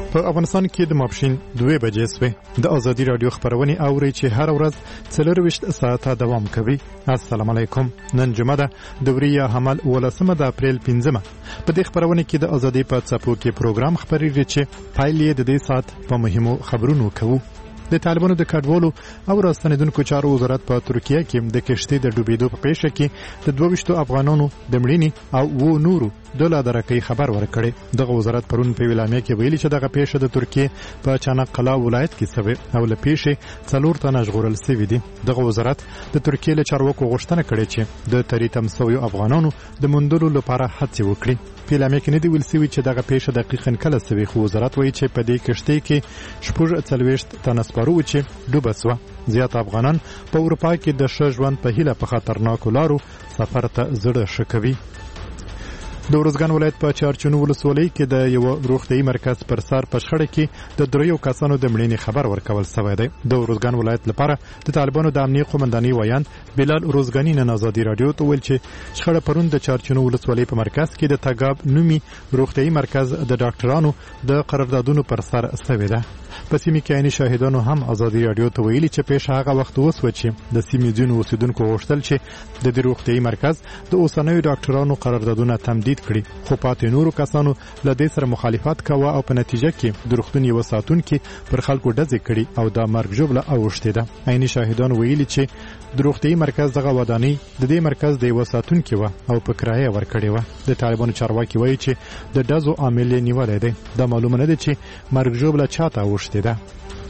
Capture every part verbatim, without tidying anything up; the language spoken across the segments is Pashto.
په افغانستان کې د ماپښین دوه بجې سوې د ازادي رادیو خبرونه اوري چې هر ورځ څلورویشت ساعته دوام کوي. السلام علیکم. نن جمعه ده د وریه حمل ولسمه د اپریل پنځمه. په دې خبرونه کې د ازادي په څپو کې پروګرام خبرېږي چې پایلې د دې ساعت په مهمو خبرونو کوو. د طالبانو د کډوالو او راستنیدونکو چارو وزارت په ترکیه کې د کشتۍ د ډوبېدو په پیښه کې د دوه ویشتو افغانانو د مړینې او و نورو د لادرکۍ خبر ورکړي. دغه وزارت پرون په ویلامه کې ویلي چې دغه پیښه د ترکیه په چانقلا ولایت کې شوه او له پیښې څلور تنه ژغورل شوي دي. دغه وزارت د ترکیه له چارواکو غوښتنه کړې چې د تریتم سویو افغانانو د موندلو لپاره هڅې وکړي. په لامه کې نه دی ویل شوی چې دغه پیښه دقیقاً کله شوه، خو وزارت وایي چې په دې کشتۍ کې شپږ څلوېښت تنه سپارو چې ډوبه شوه. زیات افغانان په اروپا کې د ښه ژوند په هیله په خطرناکو لارو سفر ته زړه ښه کوي. د ورزګان ولایت په چارچونو ولسوالۍ کې د یو روغتیايي مرکز پر سر په شخړه کې د دریو کسانو د مړینې خبر ورکول شوی دی. د ورزګان ولایت لپاره د طالبانو د امنیه قومندانۍ ویاند بلال روزګانی نن ازادي رادیو ته ویل چې شخړه پرون د چارچونو ولسوالۍ په مرکز کې د تګاب نومي روغتیايي مرکز د ډاکټرانو د قراردادونو پر سر شوې ده. په سیمه کې عیني شاهدانو هم ازادي رادیو ته ویلي چې پیښه هغه وخت وسوه چې د سیمې ځینو اوسیدونکو غوښتل چې د دې روغتیايي مرکز د اوسنیو ډاکټرانو قراردادونه تمدید کړي، خو پاتې نورو کسانو له دې سره مخالفت کاوه او په نتیجه کې د روغتون یو ساتونکي پر خلکو ډزې کړي او د مرګ ژوبله اوښتې ده. عیني شاهدانو ویلي چې د روغتیايي مرکز دغه ودانۍ د دې مرکز د یو ساتونکي و او په کرایه ورکړې و. د طالبانو چارواکي وایي چې د ډزو عامل نیولې دی. دا معلومه نه ده چې مرګ ژوبله چاته اوښتې ده.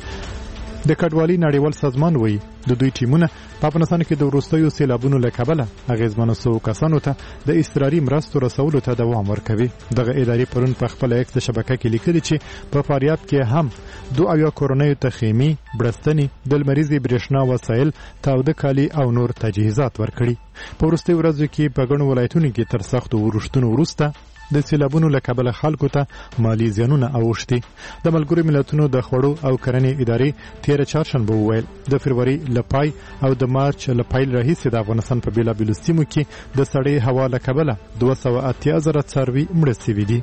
د کډوالۍ نړیوال سازمان وایي د دوی ټیمونه په افغانستان کې د وروستیو سیلابونو له کبله اغېزمنو سوو کسانو ته د اضطراري مرستو رسولو ته دوام ورکوي. دغه ادارې پرون په خپله ایکس شبکه کې لیکلي چې په فاریاب کې هم دوه اویا کورنیو ته خیمې، بړستنې، د لمریزې برېښنا وسایل، تاوده کالي او نور تجهیزات ورکړي. په وروستیو ورځو کې په ګڼو ولایتونو کې تر سختو ورښتونو وروسته د سیلابونو له کبله خلکو ته مالی زیانونه اوښتي. د ملګرو ملتونو د خوړو او کرنې ادارې تېره چهارشنبه وویل د فبروري له پای او د مارچ له پیل راهیسې د افغانستان په بېلابېلو سیمو کې د سړې هوا له کبله دوه سوه اتیا زره څاروي مړه سوي دي.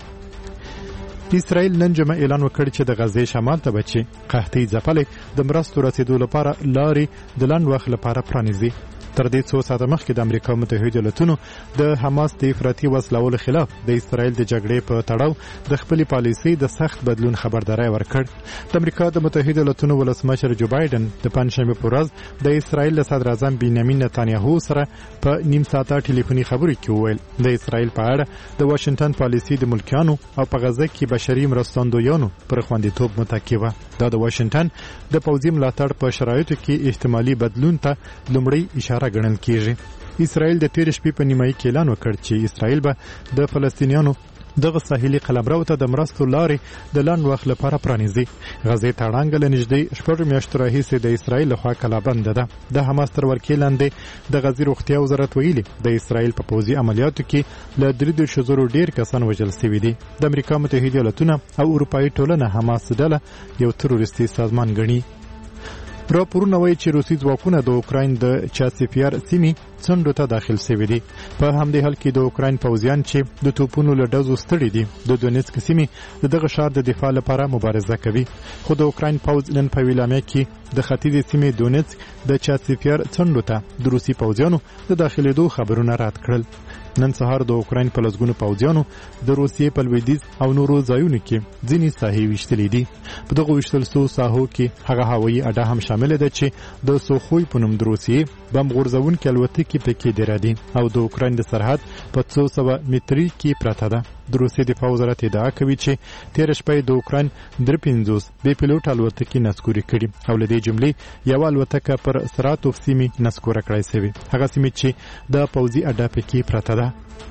اسرائیل نن جمعه اعلان وکړ چې د غزې شمال ته به چې قحطۍ ځپلې د مرستو رسېدو لپاره لارې د لنډ وخت لپاره پرانیزي. تر دې څو ساعته مخکې د امریکا متحده ایالاتونو د حماس د افراطي وسلوالو خلاف د اسرائیل د جګړې په تړاو د خپلې پالیسۍ د سخت بدلون خبرداری ورکړ. د امریکا د متحده ایالاتونو ولسمشر جو بایدن د پنجشنبه په ورځ د اسرائیل د صدر اعظم بنیامین نتانیاهو سره په نیم ساعته ټلیفوني خبرې کې وویل د اسرائیل په اړه د واشنگټن پالیسۍ د ملکیانو او په غزه کې بشري مرستندویانو پر خوندیتوب متکي وه. دا د واشنگټن د پوځي ملاتړ په شرایطو کې احتمالي بدلون ته لومړی اشاره ګڼل کیږي. اسرائیل د تېرې شپې په نیمایي کې اعلان وکړ چې اسرائیل به د فلسطینیانو دغه ساحلي قلمرو ته د مرستو لارې د لنډ وخت لپاره پرانیزي. غزې ته ړنګه له نږدې شپږ میاشتو راهیسې د اسرائیل لخوا کلابنده ده. د حماس تر ورکې لاندې د غزې روغتیا وزارت ویلي د اسرائیل په پوځي عملیاتو کې له درې دېرش زرو ډېر کسان وژل سوي دي. د امریکا متحده ایالاتونه او اروپایي ټولنه حماس ډله یو تروریستي سازمان ګڼي. راپورونه وایي چې روسي ځواکونه د اوکراین د چاسیپیار سیمې څنډو ته داخل شوي دي. په همدې حال کې د اوکراین پوځیان چې د توپونو له ډزو ستړي دي د دونیتسک سیمې د دغه ښار د دفاع لپاره مبارزه کوي. خو د اوکراین پوځ نن په ویلامه کې د ختیځې سیمې دونیتسک د چاسیپیار څنډو ته د روسي پوځیانو د داخلېدو خبرونه رد کړل. نن سهار د اوکراین په لسګونو پوځیانو د روسیې په لویدیځ او نورو ځایونو کې ځینې ساحې ویشتلې دي. په دغو ویشتل سوو ساحو کې هغه هوایي اډه هم شامله ده چې د سوخوی په نوم د روسیې بم غورځونکې الوتکې پکې ډېره دي او د اوکراین د سرحد په څو سوه متري کې پرته ده. د روسیې دفاع وزارت ادعا کوي چې تېره شپه د اوکراین درې پنځوس بې پیلوټ الوتکې نسکورې کړي او له دې جملې یوه الوتکه پر سراتوف سیمې نسکوره کړای شوې، هغه سیمې چې د پوځي اډه پکې پرته ده.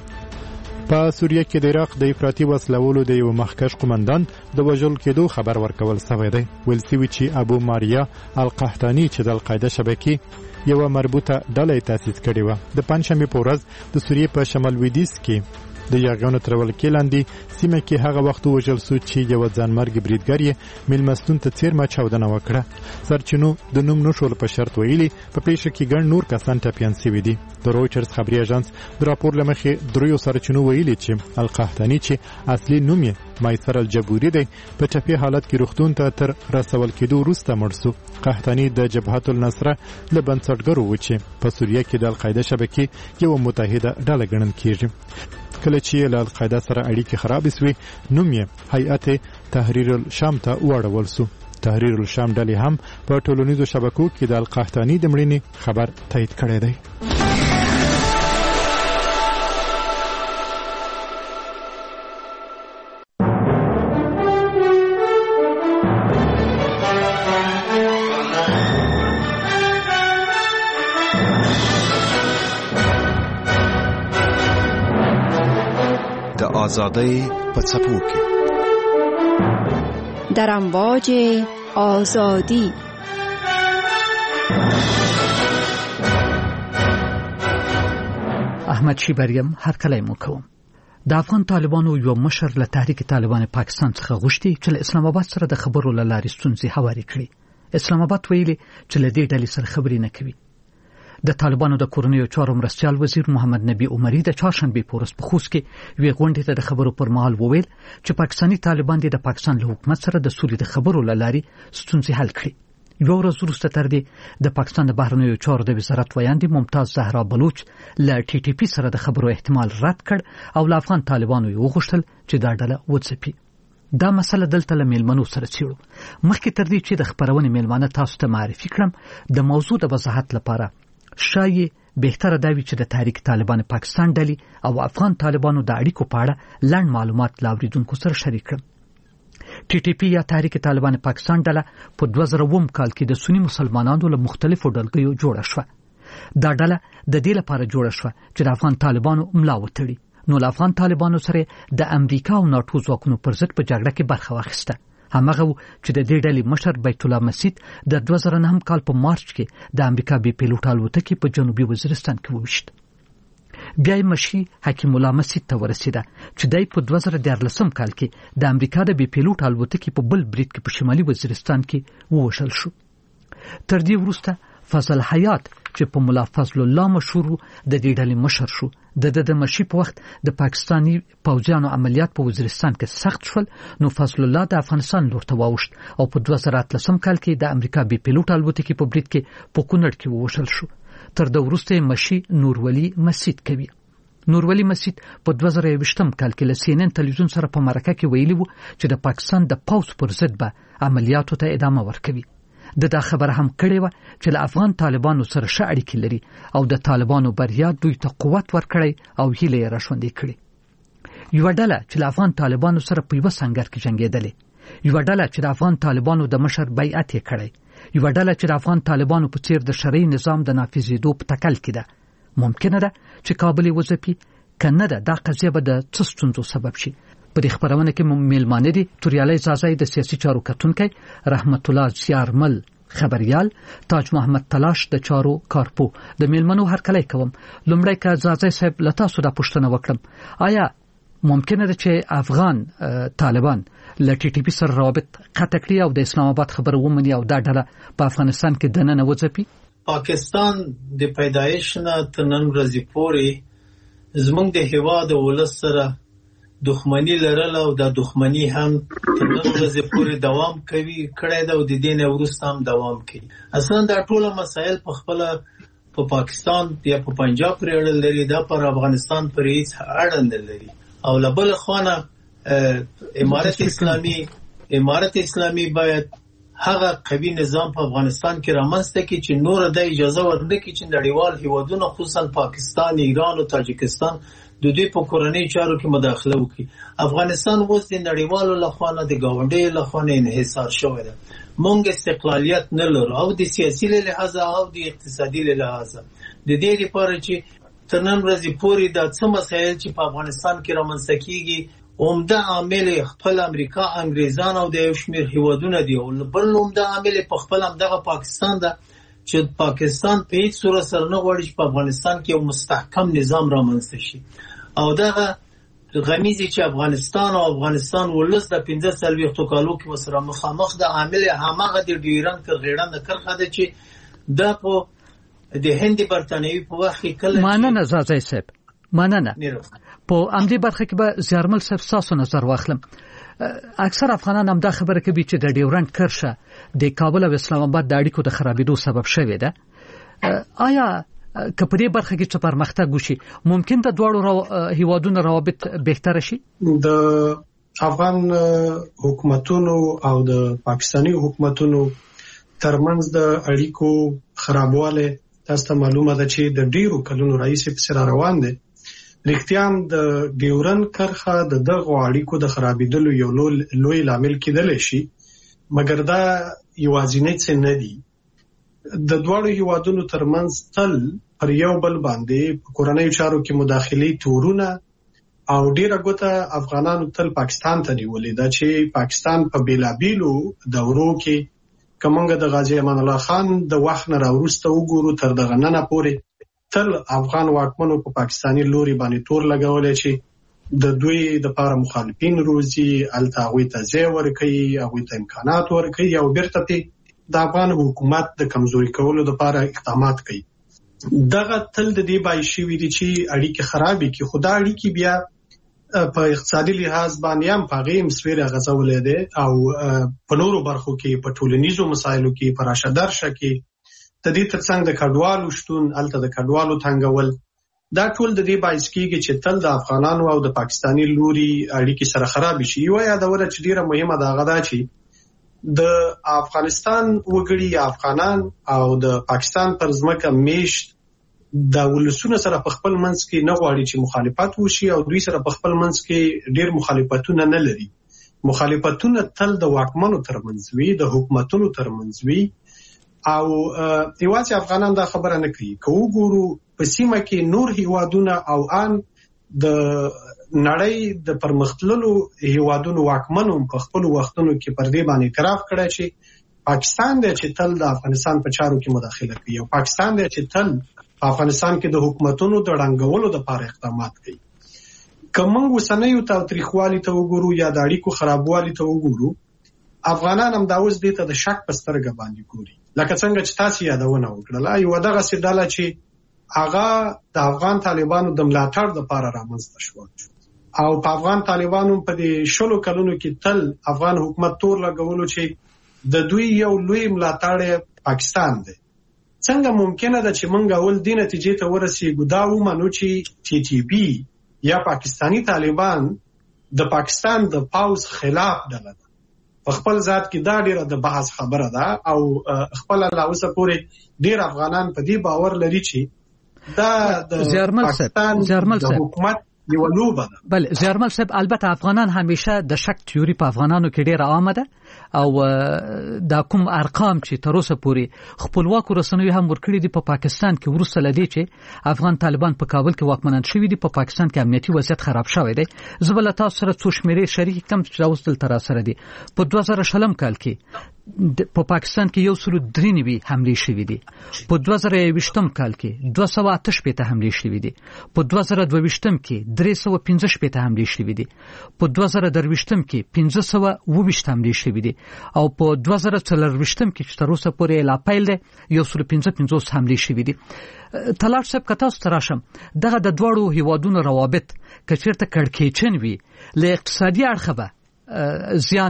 په سوریه کې د عراق د افراطي وسلوالو د یو مخکښ قومندان د وژل کېدو خبر ورکول شوی دی. ویل شوي چې ابو ماریا القحطاني چې د القاعده شبکې یوه مربوطه ډله یې تاسیس کړې وه. د پنجشنبې په ورځ د سوریې په شمال لویدیځ کې د یاغیانو تر ولکې لاندې سیمه کې هغه وخت وژل شو چې یو ځانمرګ بریدګر یې میلمستون ته څیرمه چاودنه وکړه. سرچینو د نوم نشول په شرط ویلي په پیښه کې ګڼ نور کسان ټپیان شوي دي. د رویټرز خبري اژانس د راپور له مخې دریو سرچینو ویلي چې القحطاني چې اصلي نوم یې مایسر الجبوري دی په ټپي حالت کې روغتون ته تر رسول کېدو وروسته مړ شو. قحطاني د جبهة النصره له بنسټګرو و چې په سوریه کې د القاعده شبکې یو متحده ډله ګڼل کېږي. کله چې له القاعده سره اړیکې خراب شوې نوم یې هیئت تحریر الشام ته واړول شو. تحریر الشام ډلې هم په ټولنیزو شبکو کې د القحطاني د مړینې خبر تایید کړی دی. آزادی په څپو کې در امواج آزادی. احمد شیبریم هرکلی مو کوم. د افغان طالبانو یو مشر له تحریک طالبان پاکستان څخه غوښتي چې له اسلام آباد سره د خبرو له لارې ستونزې هوارې کړي. اسلام آباد ویلي چې له دې ډلې سره خبرې نه کوي. د طالبانو د کورنیو چارو مرستیال وزیر محمد نبی عمری د چهارشنبه په ورځ په خوست کې وی غونډې ته د خبرو پر مهال وویل چې پاکستانی طالبان د پاکستان له حکومت سره د سولې د خبرو لاري ستونزې حل کړي. یو ورځ وروسته تر دې د پاکستان د بهرنیو چارو د وزارت ویاندې ممتاز زهرا بلوچ له ټي ټي پی سره د خبرو احتمال رد کړ او له افغان طالبانو یې وغوښتل چې دا ډله وځپي. دا مسله دلته له میلمنو سره څیړو. مخکې تر دې چې د خبرونې میلمانه تاسو ته معرفي کړم د موضوع د وضاحت لپاره شایي بهتره دا وي چې د تحریک طالبان پاکستان ډلې او افغان طالبانو د اړیکو په اړه لنډ معلومات لا اوریدونکو سره شریک کړم. ټي ټي پی یا تحریک طالبان پاکستان ډله په دوه زره اووه کال کې د سنی مسلمانانو له مختلفو ډلګیو جوړه شوه. دا ډله د دې لپاره جوړه شوه چې د افغان طالبانو ملا وتړي. نو له افغان طالبانو سره د امریکا او ناتو ځواکونو پر ضد په جګړه کې برخه واخیسته. همغه چې د دې ډلې مشر بیت الله مسید د دوه زره نهم کال په مارچ کې د امریکا بي پیلوټ الوتکې په جنوبي وزیرستان کې وویشت. بیا یې مشي حکیم الله مسید ته ورسېده چې دای په دوه زره دیارلسم کال کې د امریکا د بي پیلوټ الوتکې په بل برید کې په شمالي وزیرستان کې ووشل شو. تر دې وروسته فضل حیات چې په مولا فضل الله مشهور د دې ډلې مشر شو. د د مشي په وخت د پاکستانی پوځیانو عملیات په وزیرستان کې سخت شول. نو فضل الله د افغانستان لور ته واوښت او په دوه زره اتلسم کال کې د امریکا بي پیلوټ الوتکې په برید کې په کونړ کې ووشل شو. تر د وروسته مشي نورولي مسید کوي. نورولي مسید په دوه زره یوویشتم کال کې له سی ان ان تلویزیون سره په مرکه کې ویلي وو چې د پاکستان د پوځ پر ضد به عملیاتو ته ادامه ورکوي. د دا خبره هم کړې و چې له افغان طالبانو سره ښه اړیکې لري او د طالبانو بریا دوی ته قوت ورکړي او هیله یې راښوندې کړې. یو ډله چې له افغان طالبانو سره په یو سنگر کې جنگېدلې، یو ډله چې د افغان طالبانو د مشر بیعت یې کړی، یو ډله چې د افغان طالبانو په څیر د شرعي نظام د نافذېدو په تکل کې ده. ممکنه ده چې کابل وځپي، کنه ده دا قضیه به د څه ستونزو سبب شي. په دې خبرونه کې میلمانه دي توریالی زازای د سیاسي چارو کتونکی، رحمت الله زیارمل خبريال، تاج محمد تلاش د چارو کارپو. د میلمنو هرکلی کوم. لومړی که زازای صاحب له تاسو دا پوښتنه وکړم، آیا ممکنه ده چې افغان طالبان له ټي ټي پی سره روابط قطع کړي او د اسلام آباد خبره ومني او دا ډله په افغانستان کې دننه وځپي؟ پاکستان د پیدایش نه تر نن ورځې پورې زموږ د هېواد ولس سره دښمني لرله او دا دښمني هم تر نن ورځې پورې دوام کوي کړی ده او د دې نه وروسته هم دوام کوي. اصلا دا ټوله مسایل په خپله په پا پاکستان یا په پنجاب پورې اړه لري، دا پر افغانستان پورې هیڅ اړه نه لري. او له بله خوانه امارت اسلامي امارت اسلامي باید هغه قوي نظام په افغانستان کې رامنځته کړي چې نور د اجازه ورنکړي چې نړیوال هیوادونه خصوصا پاکستان، ایران او تاجکستان د دوی په کورنۍ چارو کې مداخله وکړي. افغانستان اوس د نړیوالو لخوا نه د ګاونډیو لخوا نه انحصار شوی دی. موږ استقلالیت نه لرو او د سیاسي له لحاظه او د اقتصادي له لحاظه. د دې لپاره چې تر نن ورځې پورې دا څه مسایل چې په افغانستان کې رامنځته کیږي، عمده عامل خپل امریکا، انګریزان او د یو شمېر هیوادونه دي، او بل عمده عامل په خپل همدغه پاکستان ده چې پاکستان په هیڅ صورت سره نه غواړي چې په افغانستان کې یو مستحکم نظام رامنځته شي. او دغه غمیزي چې افغانستان او افغانستان ولس د پنځه څلوېښتو کالو کې وسره مخامخ د عامل هماغه د ډیورند کرغېړنده کرښه ده چې دا په د هند برتانوي په وخت کې کله مننه زازای صاحب مننه په امدی برخه کې به زیارمل صاحب تاسو نظر واخلم. اکثر افغانان هم دا خبره کوي چې د ډیورند کرښه د کابل او اسلام آباد د اړیکو د خرابېدو سبب شوې ده. آیا که په دې برخه کې څه پرمختګ وشي ممکن د دواړو هیوادونو روابط بهتر شي؟ د افغان حکومتونو او د پاکستاني حکومتونو ترمنځ د اړیکو خرابواله تاسو ته معلومه ده چې د ډیرو کلونو راهیسې په سر روان دي. رښتیا د ډیورند کرښه د دغه اړیکو د خرابېدلو یو لوی لامل کېدلی شي، مګر دا یوازینی څه نه دي. د دواړو هیوادونو ترمنځ تل پر یو بل باندې په کورنیو چارو کې مداخلې تورونه او ډیره ګوته افغانانو تل پاکستان ته نیولې ده چې پاکستان په بیلابیلو دورو کې کومنګ د غازی امان الله خان د وخت نه راوروسته وګورو تر دغه نن پورې تل افغان واکمنو په پاکستاني لوري باندې تور لګولې چې د دوی د لپاره مخالفین روزي التاوي ته ځای ورکړي او ته امکانات ورکړي او بیرته د افغان حکومت د کمزوري کولو لپاره اقدامات کوي. دغه تل د دې بای شي وی دي چې اړیکې خرابې کې خدای اړیکې بیا په اقتصادي لحاظ باندې هم پاغې مسویره غزولې ده او په نورو برخو کې په ټولنیزو مسایلو کې په راشدارشه کې د دې ترڅنګ د کډوالو شتون الته د کډوالو تنګول دا ټول د دې باعث کیږي چې تل د افغانانو او د پاکستاني لوري اړیکې سره خراب شي. یو یادونه چې ډیره مهمه ده هغه دا چې د افغانستان وګړي افغانان او د پاکستان پر ځمکه میشت د ولسونو سره په خپل منځ کې نه غواړي چې مخالفت وشي او دوی سره په خپل منځ کې ډیر مخالفتونه نه لري. مخالفتونه تل د واکمنو ترمنځ وي، د حکومتونو ترمنځ وي او یوازې افغانان دا خبره نه کوي. که وګورو په سیمه کې نور هیوادونه او ان د نړۍ د پرمختللو هیوادونو واکمنو په خپل وختونو کې پر دې باندې اعتراف کړی چې پاکستان دی چې تل د افغانستان په چارو کې مداخله کوي او پاکستان دی چې تل په افغانستان کې د حکومتونو د ړنګولو لپاره اقدامات کوي. که موږ وسنیو تاریخوالي ته وګورو یا د اړیکو خرابوالي ته وګورو، افغانان هم دا اوس دې ته د شک په سترګه باندې ګوري. لکه څنګه چې تاسو یادونه وکړه، یو دغسې ډله چې هغه د افغان طالبانو د ملاتړ لپاره رامنځته شوه او په افغان طالبانو په دې شلو کلونو کې تل افغان حکومت تور لګولو چې د دوی یو لوی ملاتړ پاکستان دی. څنګه ممکنه ده چې موږ اول دې نتیجې ته ورسېږو دا ومنو چې ټي ټي پی یا پاکستانی طالبان د پاکستان د پاوز خلاف ډله ده؟ په خپل ذات کې دا ډیره د بحث خبره ده او خپل لا اوسه پورې ډیر افغانان په دې باور لري چې دا د پاکستان د حکومت یو لوبه ده. بله زیارمل صاحب، البته افغانان همیشه د شک تیوري په افغانانو کې ډیره عامه ده او دا کوم ارقام چې تر اوسه پورې خپلواکو رسنیو هم ورکړي دي په پاکستان کې وروسته لدی چې افغان طالبان په کابل کې واکمنان شوي دي، په پاکستان کې امنیتي وضعیت خراب شوی دی. زه به له تاسو سره څو شمیرې شریک کم چې اوس دلته را سره دي. په دوه زره شلم کال کې په پاکستان کې یو سلو درې نوي حملې شوې دي. په دوه زره یوویشتم کال کې دوه سوه اته شپېته حملې شوې دي. په دوه زره دوه ویشتم کې درې سوه پنځه شپېته حملې شوې دي. په دوه زره درویشتم کې پنځه سوه اووه ویشت حملې شوې دي او په دوه زره څلرویشتم کې چې تر اوسه پورې لا پیل دی یو سلو پنځه پنځوس حملې شوې دي. طلال صاحب که تاسو ته راشم، دغه د دواړو هیوادونو روابط که چېرته کړکېچن وي له اقتصادي اړخه به زیان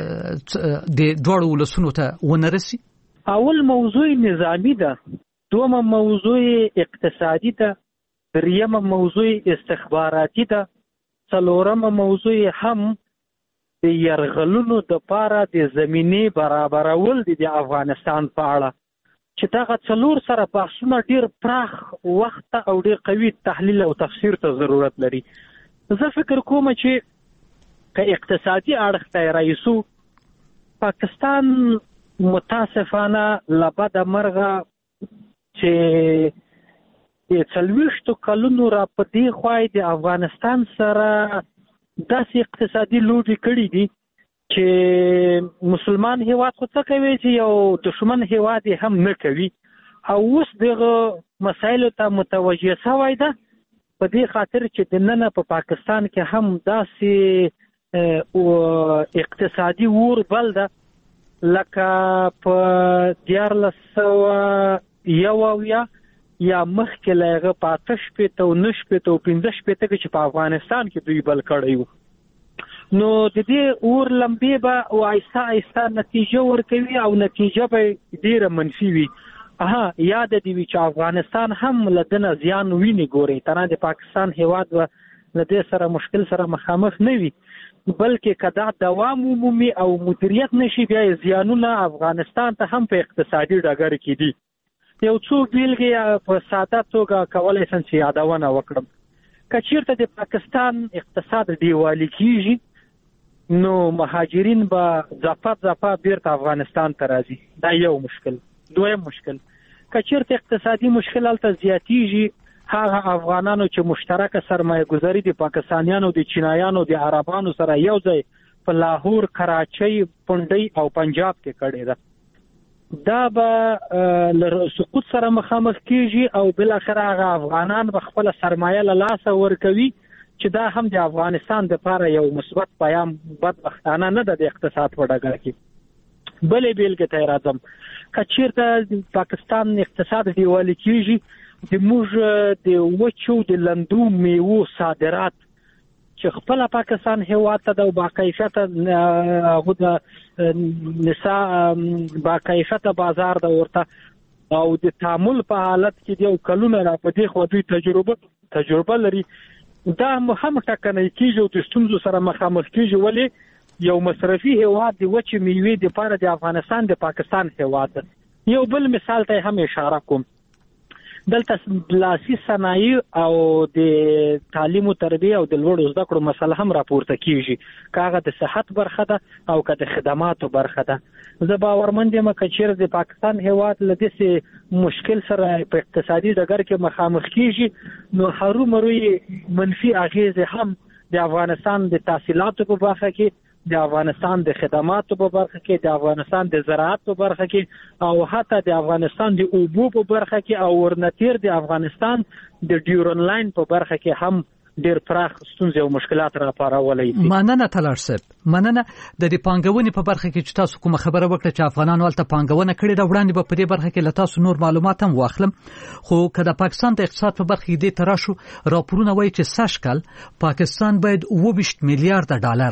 د دوړو ولسونو ته ونه رسي؟ اول موضوع نظامی ده، دومه موضوع اقتصادي ده، دریمه موضوع استخباراتي ده، څلورمه موضوع هم د یرغلونو د پاره د زمینې برابرول دي د افغانستان په اړه چې دغه څلور سره بحثونه ډیر پراخ وخت او ډیر قوي تحلیل او تفسیر ته ضرورت لري. زه فکر کوم چې که اقتصادي اړخ ته رئیسو، پاکستان متاسفانه لبد مرغه چې څلوېښتو کلونو را په دې خوا د افغانستان سره داسې اقتصادي لوبې کړي دي چې مسلمان هیواد خو څه کوي چې یو دشمن هیواد هم نه کوي او اوس دغه مسایلو ته متوجه شوی ده په دې خاطر چې د نن په پاکستان کې هم داسې او اقتصادي ور بل ده لکه په دیارلس سوه یو اویا یا مخکې له هغه په اته شپېته او نهه شپېته او پنځه شپېته کې چې په افغانستان کې دوی بل کړی وو. نو د دې اور لمبې به او آهسته آهسته نتیجه ورکوي او نتیجه به ډېره منفي وي. اها یاد دې وي چې افغانستان هم له دې نه زیان ویني ګوري، تنه د پاکستان هیواد به له دې سره مشکل سره مخامخ نه وي، بلکې کدا دوام عمومي او مدیریت نشي بیا زیانونه افغانستان ته هم په اقتصادي ډګر کې دي. یو څو بیلګې په ساده توګه کولای شم چې یادونه وکړم. که چیرته د پاکستان اقتصاد دیوالي کیږي نو مهاجرین به ځپه ځپه بیرته افغانستان ته راځي، دا یو مشکل. دویم مشکل، که چیرته اقتصادي مشکل هلته زیاتیږي، هغه افغانانو چې مشترکه سرمایه گذاري د پاکستانیانو د چینایانو د عربانو سره یو ځای په لاهور، کراچۍ، پنډۍ او پنجاب کې کړې ده، دا به له سقوط سره مخامخ کیږي او بل اخر هغه افغانان به خپل سرمایه له لاسه ورکوي چې دا هم د افغانستان لپاره یو مثبت پیام بدبختانه نه ده د اقتصاد په ډګر کې. بلې بیلګې ته راځم، که چیرته پاکستان اقتصاد دیوالي کیږي، د موږ د وچو د لندو میوو صادرات چې خپل پاکستان هیواد ته د باکیفیته هغه د نساء باکیفیته بازار د ورته او د تعامل په حالت کې د کلونه را پدې خو دوی تجربه تجربه لري، دا هم ټکنۍ کیږي او د ستونزو سره مخامخ کیږي. ولې یو مصرفي هیواد د وچې میوې د لپاره د افغانستان د پاکستان هیواد. یو بل مثال ته هم اشاره کوم، دلته لاسي صنایع او د تعلیم او تربیه او د لوړو زده کړو مسله هم راپورته کیږي، کاغه د صحت برخه ده او که د خدماتو برخه ده. زه باورمند یم چې چیرې د پاکستان هیواد له دې مشکل سره په اقتصادي ډګر کې مخامخ کیږي نو هرو مرو منفي اغیزه هم د افغانستان د تحصیلاتو په برخه کې، د افغانستان د خدماتو په برخه کې، د افغانستان د زراعت په برخه کې او حتی د افغانستان د اوبو په برخه کې او ورنتیر د افغانستان د ډیورن لاین په برخه کې هم ډیر پراخ ستونزې او مشکلات را پارولای شي. مننه تلار صاحب، مننه. د دې پانګونې په برخه کې چې تاسو کومه خبره وکړه چې افغانانو ولته پانګونه کړې ده، وړاندې به په دې برخه کې له تاسو نور معلومات هم واخلم. خو کله پاکستان د اقتصاد په برخه کې دې تراشو راپورونه وایي چې سږکال پاکستان باید اووه ویشت میلیارډ ډالر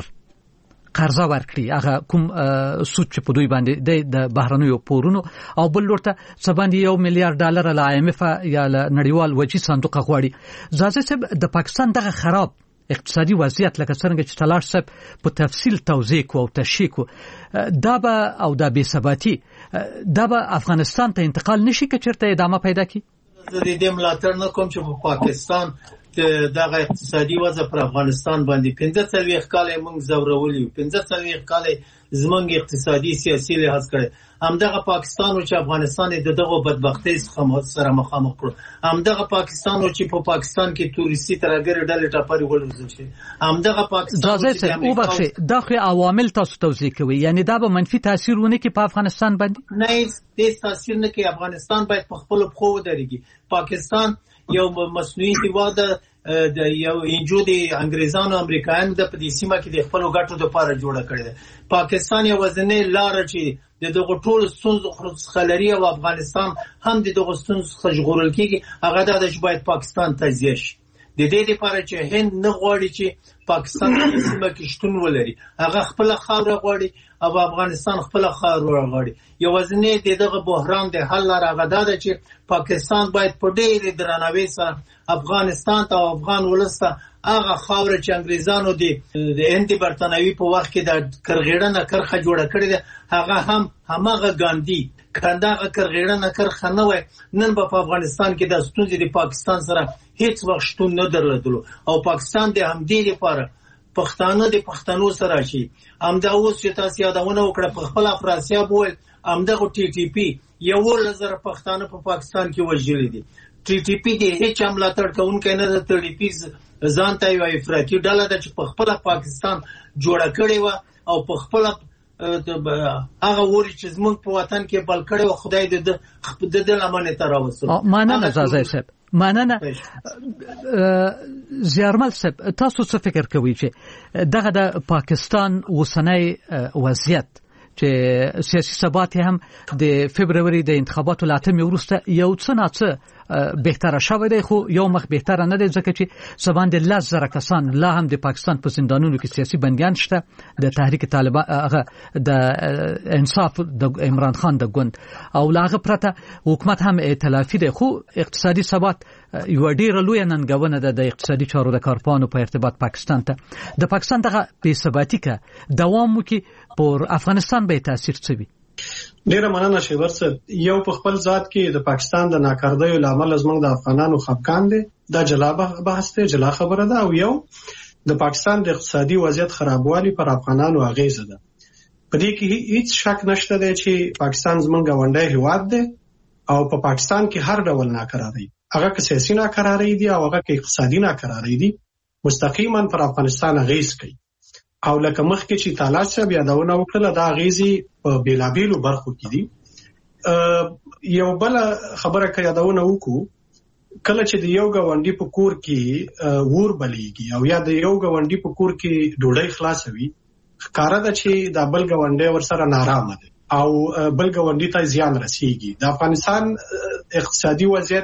قرضه ورکړي، هغه کوم سود چې په دوی باندې د بهرنیو پورونو او بل ورته څه باندې یو میلیارډ ډالر له آی ایم اف یا له نړیوال وجهي صندوق غواړي. زازه صاحب، د پاکستان دغه خراب اقتصادي وضعیت لکه څنګه چې تلار صاحب په تفصیل توضیح کو او تشریح کو، دا به او دا بې ثباتي دا به افغانستان ته انتقال نشي که چېرته ادامه پیدا کړي. زه دې ملاتړ نه کوم چې په پاکستان دغه اقتصادي وضع پر افغانستان باندې پنځه څلوېښت کاله موږ زورولي، پنځه څلوېښت کاله زموږ اقتصادي سیاسي لحاظ کړی، همدغه پاکستان چې افغانستان د دغه بدبختۍ سره مخامخ کړو، همدغه پاکستان چې په پاکستان کې تورستي ترهګرې ډلې ټاپرې وروزل شي، همدغه پاکستان چې او بخښي دغه عوامل تاسو توضیح کوي، یعنی دا به منفي تاثیر ونه کوي په افغانستان باندې؟ نه، هیڅ تاثیر نه کوي. افغانستان باید په خپل پښو ودرېږي. پاکستان یو مصنوعي هیواد د یو انجو د انګریزانو امریکایانو د په دې سیمه کې د خپل ګټو لپاره جوړه کړې ده. پاکستان یو ځنې لار چې د دغه ټول ستونزو خلري او افغانستان هم د دغه ستونزو څخه ژغورل کیږي، هغه دا چې باید پاکستان تجزیه شي. د دې لپاره چې هند نه غواړي چې پاکستان په سیمه کې شتون ولري، هغه خپل خاور غواړي او افغانستان خپل خاور غواړي. یو ځنې دغه بحران د حل لار هغه دا چې پاکستان باید په ډېر درناوي سره افغانستان ته او افغان ولسته هغه خاور چې انګریزانو د هند برتانوي په وخت کې د کرغېړنه کرخه جوړه کړې ده، هغه هم همغه ګاندي کنده هغه کرغېړنه کرخه نه وای، نن په افغانستان کې د ستونزې د پاکستان سره هیڅ وخت شتون نه درلودلو او پاکستان د همدې لپاره پښتانه د پښتنو سره شي. همدا اوس چې تاسو یادونه وکړه په خپل افراسیاب وویل همدغه ټي ټي پی یو لزر پښتانه په پاکستان کې وژلي دي. ټي ټي پی د هیڅ ملاتړ کوونکی نه ده، ټي ټي پی ځان ته یو افراطي ډله ده چې په خپل پاکستان جوړه کړې و او په خپل هغه وری چې زموږ په وطن کې بل کړي او خدای دې د د لمنه تر اوسه. مننه زازای صاحب، مننه. زیارمل صاحب تاسو څه فکر کوئ چې دغه د پاکستان اوسنی وضعیت چې سیاسي ثبات هم د فبرवरी د انتخاباتو لاتمې وروسته یو څه نه څه بهتره شوی دی، خو یو مخ بهتره نه دی ځکه چې سبان د لس زره کسان لا هم د پاکستان په زندانونو کې سیاسي بندیان شته. د تحریک طالبان هغه د انصاف د عمران خان د ګوند او لاغه پرته حکومت هم ائتلافي دی، خو اقتصادي ثبات یو ډیره لوی ننګونه ده د اقتصادي چارو د کارپانو په ارتباط پاکستان ته. د پاکستان دغه بې ثباتي که دوام وکړي پر افغانستان به تاثیر څه وي؟ ډیره مننه شیبر صاحب. یو په خپل ذات کې د پاکستان د ناکاردیو لامل زموږ د افغانانو خفقان دي، دا جلا بحث دی، جلا خبره ده. او یو د پاکستان د اقتصادي وضعیت خرابوالی پر افغانانو اغیزه ده. په دې کې هیڅ شک نشته دی چې پاکستان زموږ غونډه هیواد دی او په پاکستان کې هر ډول ناکاري، هغه که سیاسي ناکاري دي او هغه که اقتصادي ناکاري دي، مستقیما پر افغانستان اغیز کوي. او لکه مخکې چې تعالی صاحب یادونه وکړه، دا غیزي په بیلابیلو برخو کې دي. یو بل خبره که یادونه وکړو، کله چې د یو غونډي په کور کې ور بلیږي او یا د یو غونډي په کور کې ډوډۍ خلاصوي، ښکاره ده چې دا بل غونډي ورسره نارامه ده او بل غونډي ته زیان رسیږي. د افغانستان اقتصادي وضعیت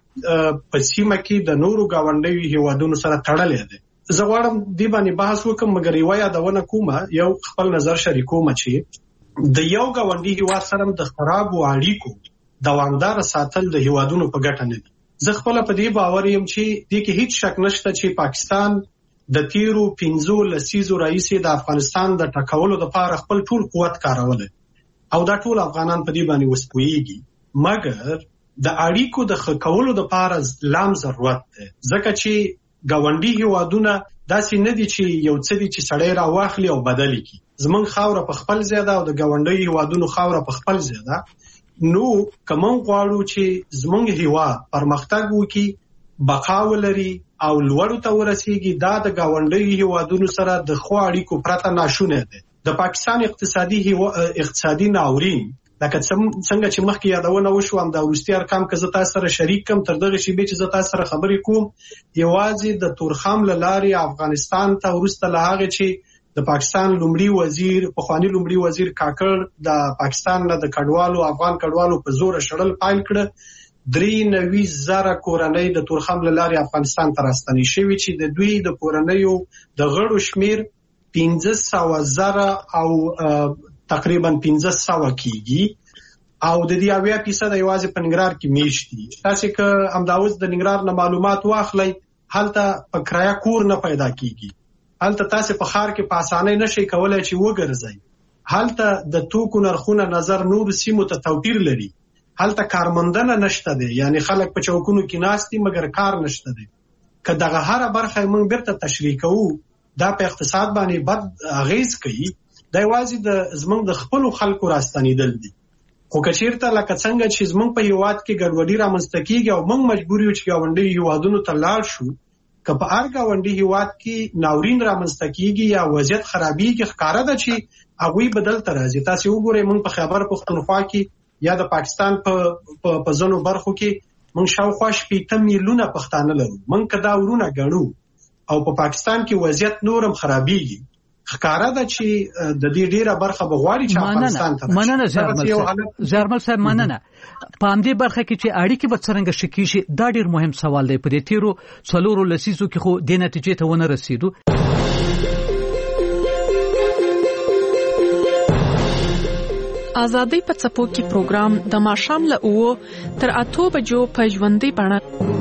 په سیمه کې د نورو غونډیو هیوادونو سره تړلې ده. زه غواړم دې باندې بحث وکم، مګر یو یادونه کومه، یو خپل نظر شریکوم چې د یو غونډي هیواد سره د خرابو اړیکو دوامدار ساتل د هیوادونو په ګټه نه دي. زه خپل په دې باور یم چې دې کې هیڅ شک نشته چې پاکستان د تیرو پنځو لسیزو رئیسې د افغانستان د ټکولو لپاره خپل ټول قوت کارول او دا ټول افغانان په دې باندې وسپويږي، مګر د اړیکو د ښه کولو لپاره لام ضرورت ده. ځکه چې غونډي هیوادونه داسې نه دي چې یو څه دي چې سړی را واخلي او بدل کړي. زمونږ خاوره په خپل ځای ده او د غونډي هیوادونو خاوره په خپل ځای ده. نو کوم غواړو چې زمونږ هیواد پرمختګ وکړي، بقا ولري او لوړو ته ورسیږي، دا د غونډي هیوادونو سره د خو اړیکو پرته ناشونه ده. د پاکستان اقتصادي هیوا... اقتصادي ناورین لکه څنګه چې مخکې یادونه وشوم، د وروستي ارقام که زه تاسو سره شریک کوم، تر دغه شیبې چې زه تاسو سره خبرې کوم، یوازې د تورخم له لارې افغانستان ته وروسته له هغه چې د پاکستان لومړي وزیر پخوانی لومړي وزیر کاکړ د پاکستان نه د کډوالو افغان کډوالو په زور شړل پایل کړ، درې نوي زره کورنۍ د تورخم له لارې افغانستان ته راستنې شوې چې د دوی د کورنیو د غړو شمیر پنځه سوه زره او تقریبا پنځه سوه کیږي او د دې اویا فیصد یوازې په ننګرهار کې میشتي. تاسو که همداوس د ننګرهار نه معلومات واخلئ، هلته په کرایه کور نه پیدا کیږي، هلته تاسو په ښار کې په اسانۍ نشئ کولای چې وګرځئ، هلته د توکو نرخونه نظر نور سیمو ته توپیر لري، هلته کارمندنه نشته دی، یعنی خلک په چوکونو کې ناست دي مګر کار نشته دی. که دغه هر برخه موږ بیرته تشریح کوو، دا په اقتصاد باندې بد اغیز کوي. دا یوازې د زمونږ د خپلو خلکو راستنېدل دي. خو که چېرته لکه څنګه چې زمونږ په هیواد کې ګډوډي رامنځته کېږي او موږ مجبور یو چې ګاونډي هیوادونو ته لاړ شو، که په هر ګاونډي هیواد کې ناورین رامنځته کېږي یا وضعیت خرابېږي، ښکاره ده چې هغوی به دلته راځي. تاسې وګورئ، موږ په خیبر پښتونخوا کې یا د پاکستان په ځینو برخو کې موږ شاوخوا شپېته میلیونه پښتانه لرو. موږ که دا ورونه ګڼو او په پاکستان کې وضعیت نورم خرابېږي، ښکاره ده چې د دې ډیره برخه بغواړي چې افغانستان ته مننه. زیارمل صاحب مننه. په همدې برخه کې چې اړیکې به څرنګه شکې شي، دا ډیر مهم سوال دی. په دې تیرو څلورو لسیزو کې خو دې نتیجې ته ونه رسیدو. ازادي په څپو کې پروګرام د ماښام له اوو تر اتو بجو په ژوندۍ بڼه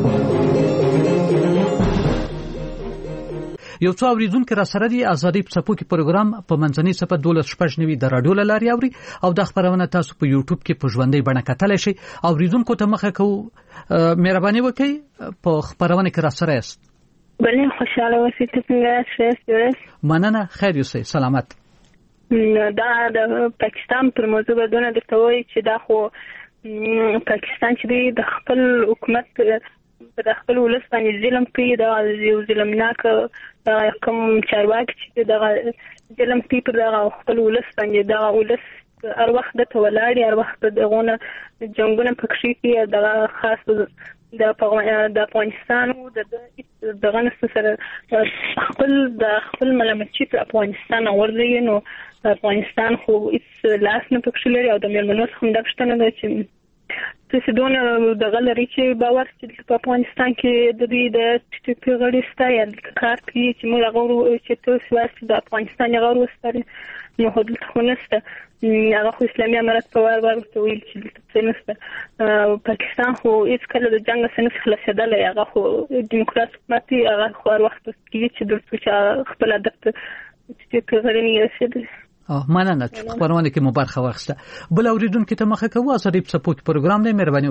یو څو اوریدونکو را سره دی. ازادي په څپو کې پروګرام په منځنۍ صفحه دولس شپږ نوي د رادیو لاري اوري او د خبرونه تاسو په یوټیوب کې په ژوندۍ بڼه کتلی شئ. اوریدونکو ته مخه کو مهرباني وکړئ په خبرونه کې را سره یاست. بلې خوشاله اوسئ. څنګه مننه. خیر اوسئ. سلامت. دا د پاکستان پر موضوع بدونه درته وایي چې دا خو پاکستان چې دی د خپل حکومت د خپل ولس باندې ظلم کوي. دا یو ظلمناک کوم چارواکي چې دغه ظلم کوي پر دغه خپل ولس باندې، دغه ولس هر وخت دته ولاړ، هر وخت دغه جنگونه پکښې کوي. دغه خاص د افغانستان او د دغه نس سره خپل د خپل ملامتچي په افغانستان ورځي نو افغانستان خو هیڅ لاس نه پکښ لري او د مېرمنو څخه هم دا پوښتنه ده چې تاسو دونه دغه لري چې باور چې په افغانستان کې د دې د ټي پی غړي ستایل کار کوي چې موږ هغه چې تاسو واسه د افغانستان هغه وستاري نو هدل خو نشته هغه خو اسلامي امارات په وار وار ته ویل چې څه نشته پاکستان خو هیڅ کله د جنگ څخه خلاصېدل هغه خو دیموکرات حکومت هغه خو هر وخت کې چې د څه خپل عادت ټي پی غړي نه رسیدل اه مننه چې خبرونه کې مو برخه واخسته بل اوریدونکو ته مخه کوو اسریب سپورت پروګرام دی مهرباني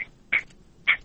وکړئ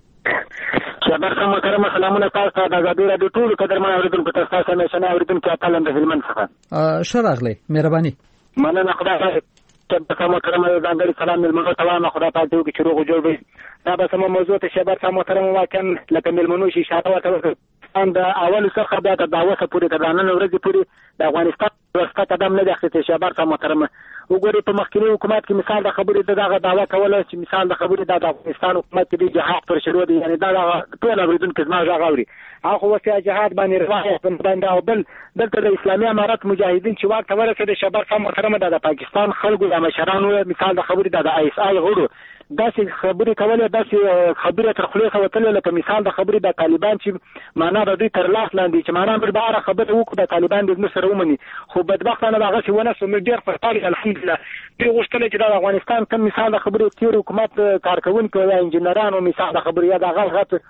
شباب محترم سلامونه تاسو ته د غږ راډیو ټول قدرمن اوریدونکو ته تاسو همیشه اوریدونکو ته تلند هلمند څخه شراغله مهرباني مننه خدای شباب محترم ځانګړي سلام ملمنو ته وایم خدای پاک دې چې روغ جوړ وي دا به سم موضوع ته شباب محترم واکن لکه ملمنو شي اشاره وکړه ان د اول څخه بیا د داوسه پورې د نن ورځې پورې د افغانستان ورسته قدم نه اخیسته شباب محترم وګوري په مخکنی حکومت کې مثال د خبرې دغه داوا کوله چې مثال د خبرې د افغانستان حکومت د جهاد پر شروع دي یعنی دا ټول اوریدونکو زما غاوري هغه وسه جهاد باندې روایت باندې او بل دلته د اسلامي امارات مجاهدین چې واک ورسېد شباب محترم د پاکستان خلکو د مشرانو مثال د خبرې د آی اس آی غړو داسې خبرې کولې داسې خبرې تر خلیصه وتلې لکه مثال د خبرې د طالبان چې معنا د دوی تر لاس لاندې چې معنا بل بار خبره وکړه د طالبان د مسر ومني خو بدبختانه دغه څه ونه سم ډیر فرصت الحمدلله په غوښتل چې د افغانستان کوم مثال د خبرې تیر حکومت کارکونکو یا انجنیرانو مثال د خبرې یا د غلط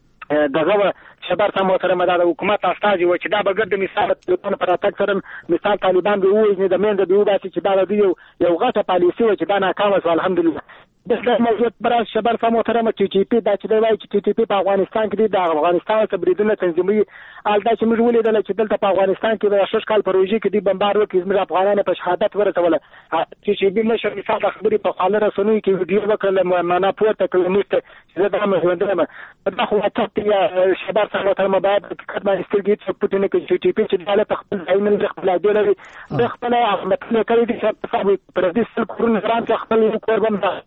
دغه شباب محترم د حکومت استازي و چې دا بغیر د مثال په پراتک سره مثال طالبان به وایي د مند د یو داسې چې دا د یو یو غټه پالیسي و چې دا ناکامه شو الحمدلله د موضوع برابر شباب محترم چې ټي پی دا چې دی وایي چې ټي پی په افغانستان کې د افغانستان څخه بریدونه تنظیمي الدا چې موږ ولیدل چې دلته په افغانستان کې د شش کال پروژې کې د بمبار وکړي زموږ افغانانو په شهادت ورسوله چې چې به نشه مثال د خبرې په خاله رسنوي کې ویډیو وکړل معنا پورته کړل نشته چې دا هم ژوندنه دا خو ته شباب محترم باید حقیقت باندې سترګې چې پټونه کې چې ټي پی چې داله خپل ځای نه خپل دی لري د خپل احمد نه کوي چې په صاحب پر دې سل کورن ګران چې خپل یو کور بم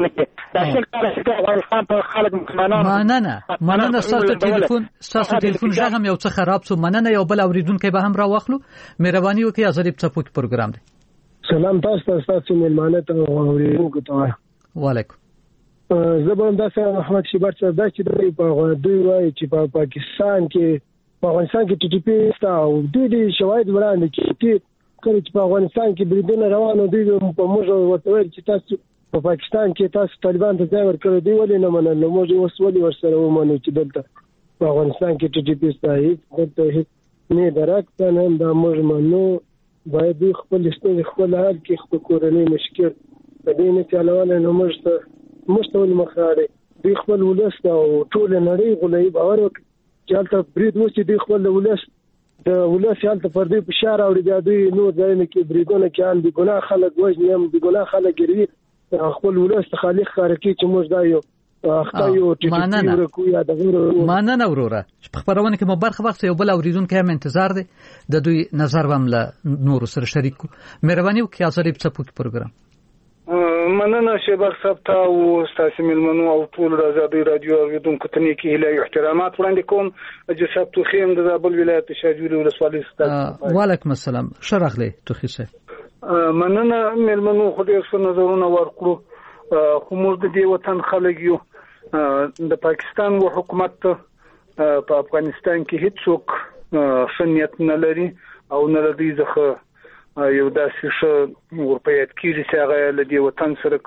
مننه مننه ستاسو ټلیفون ستاسو ټلیفون ژغم یو څه خراب شو مننه یو بل اوریدونکو به هم را واخلو مهرباني وکړئ ازریب سپورت پروګرام دی سلام تاسو ته تاسو ملمانه ته اوریدونکو ته وعلیکم زبون داسه محمد شیبر صاحب دا چې په دوی وایي چې په پاکستان کې په افغانستان کې ټي ټي پی ستا او دوی شواهد وړاندې کړي چې په افغانستان کې بریدونه روانو دي په موږ ورته وایي چې تاسو په پاکستان کې تاسو طالبان ته ځای ورکړی دی ولې نه منل نو موږ اوس ولې ورسره ومنو چې دلته په افغانستان کې ټي ټي پی ستایي دلته هیڅ نه درک نه دا موږ منو باید خپل ستونزې خپل حل کې خپل کورنۍ مشکل په دې نه چلول نو موږ ته مستول مخاړي دوی خپل ولس او ټول نړۍ غلې باور وکړي چې هلته برید وشي دوی خپل ولس د ولس هلته پر دې فشار اوري بیا دوی نور ځایونه کې بریدونه کوي بې ګناه خلک وژني هم بې ګناه خلک ګرځي خپل ولس خالق خارقي چې موږ دا یو اخته یو ټیټي ورکو یا د غوړو ماننه وروره په خبرونه کې مو برخه وخت یو بل اوریدونکو هم انتظار دي د دوی نظر هم له نور سره شریک کو مهرباني وکړئ ازریب سپورت پروګرام مننه شباب صاحب ته او تاسو ملمنو او ټول آزادي رادیو اوریدونکو ته نیکی هیله احترامات وړاندې کوم چې صاحب تو خیم د زابل ولایت شاجوري ولسوالۍ ستاسو وعلیکم السلام شرخله توخی صاحب مننه ملمنو خو دې څه نظرونه ورکړو خو موږ د دې وطن خلک یو د پاکستان و حکومت په افغانستان کې هیڅوک سنیت نه لري او نه لري ځکه یو داسې څه ورپیات کیږي چې هغه له دې وطن سره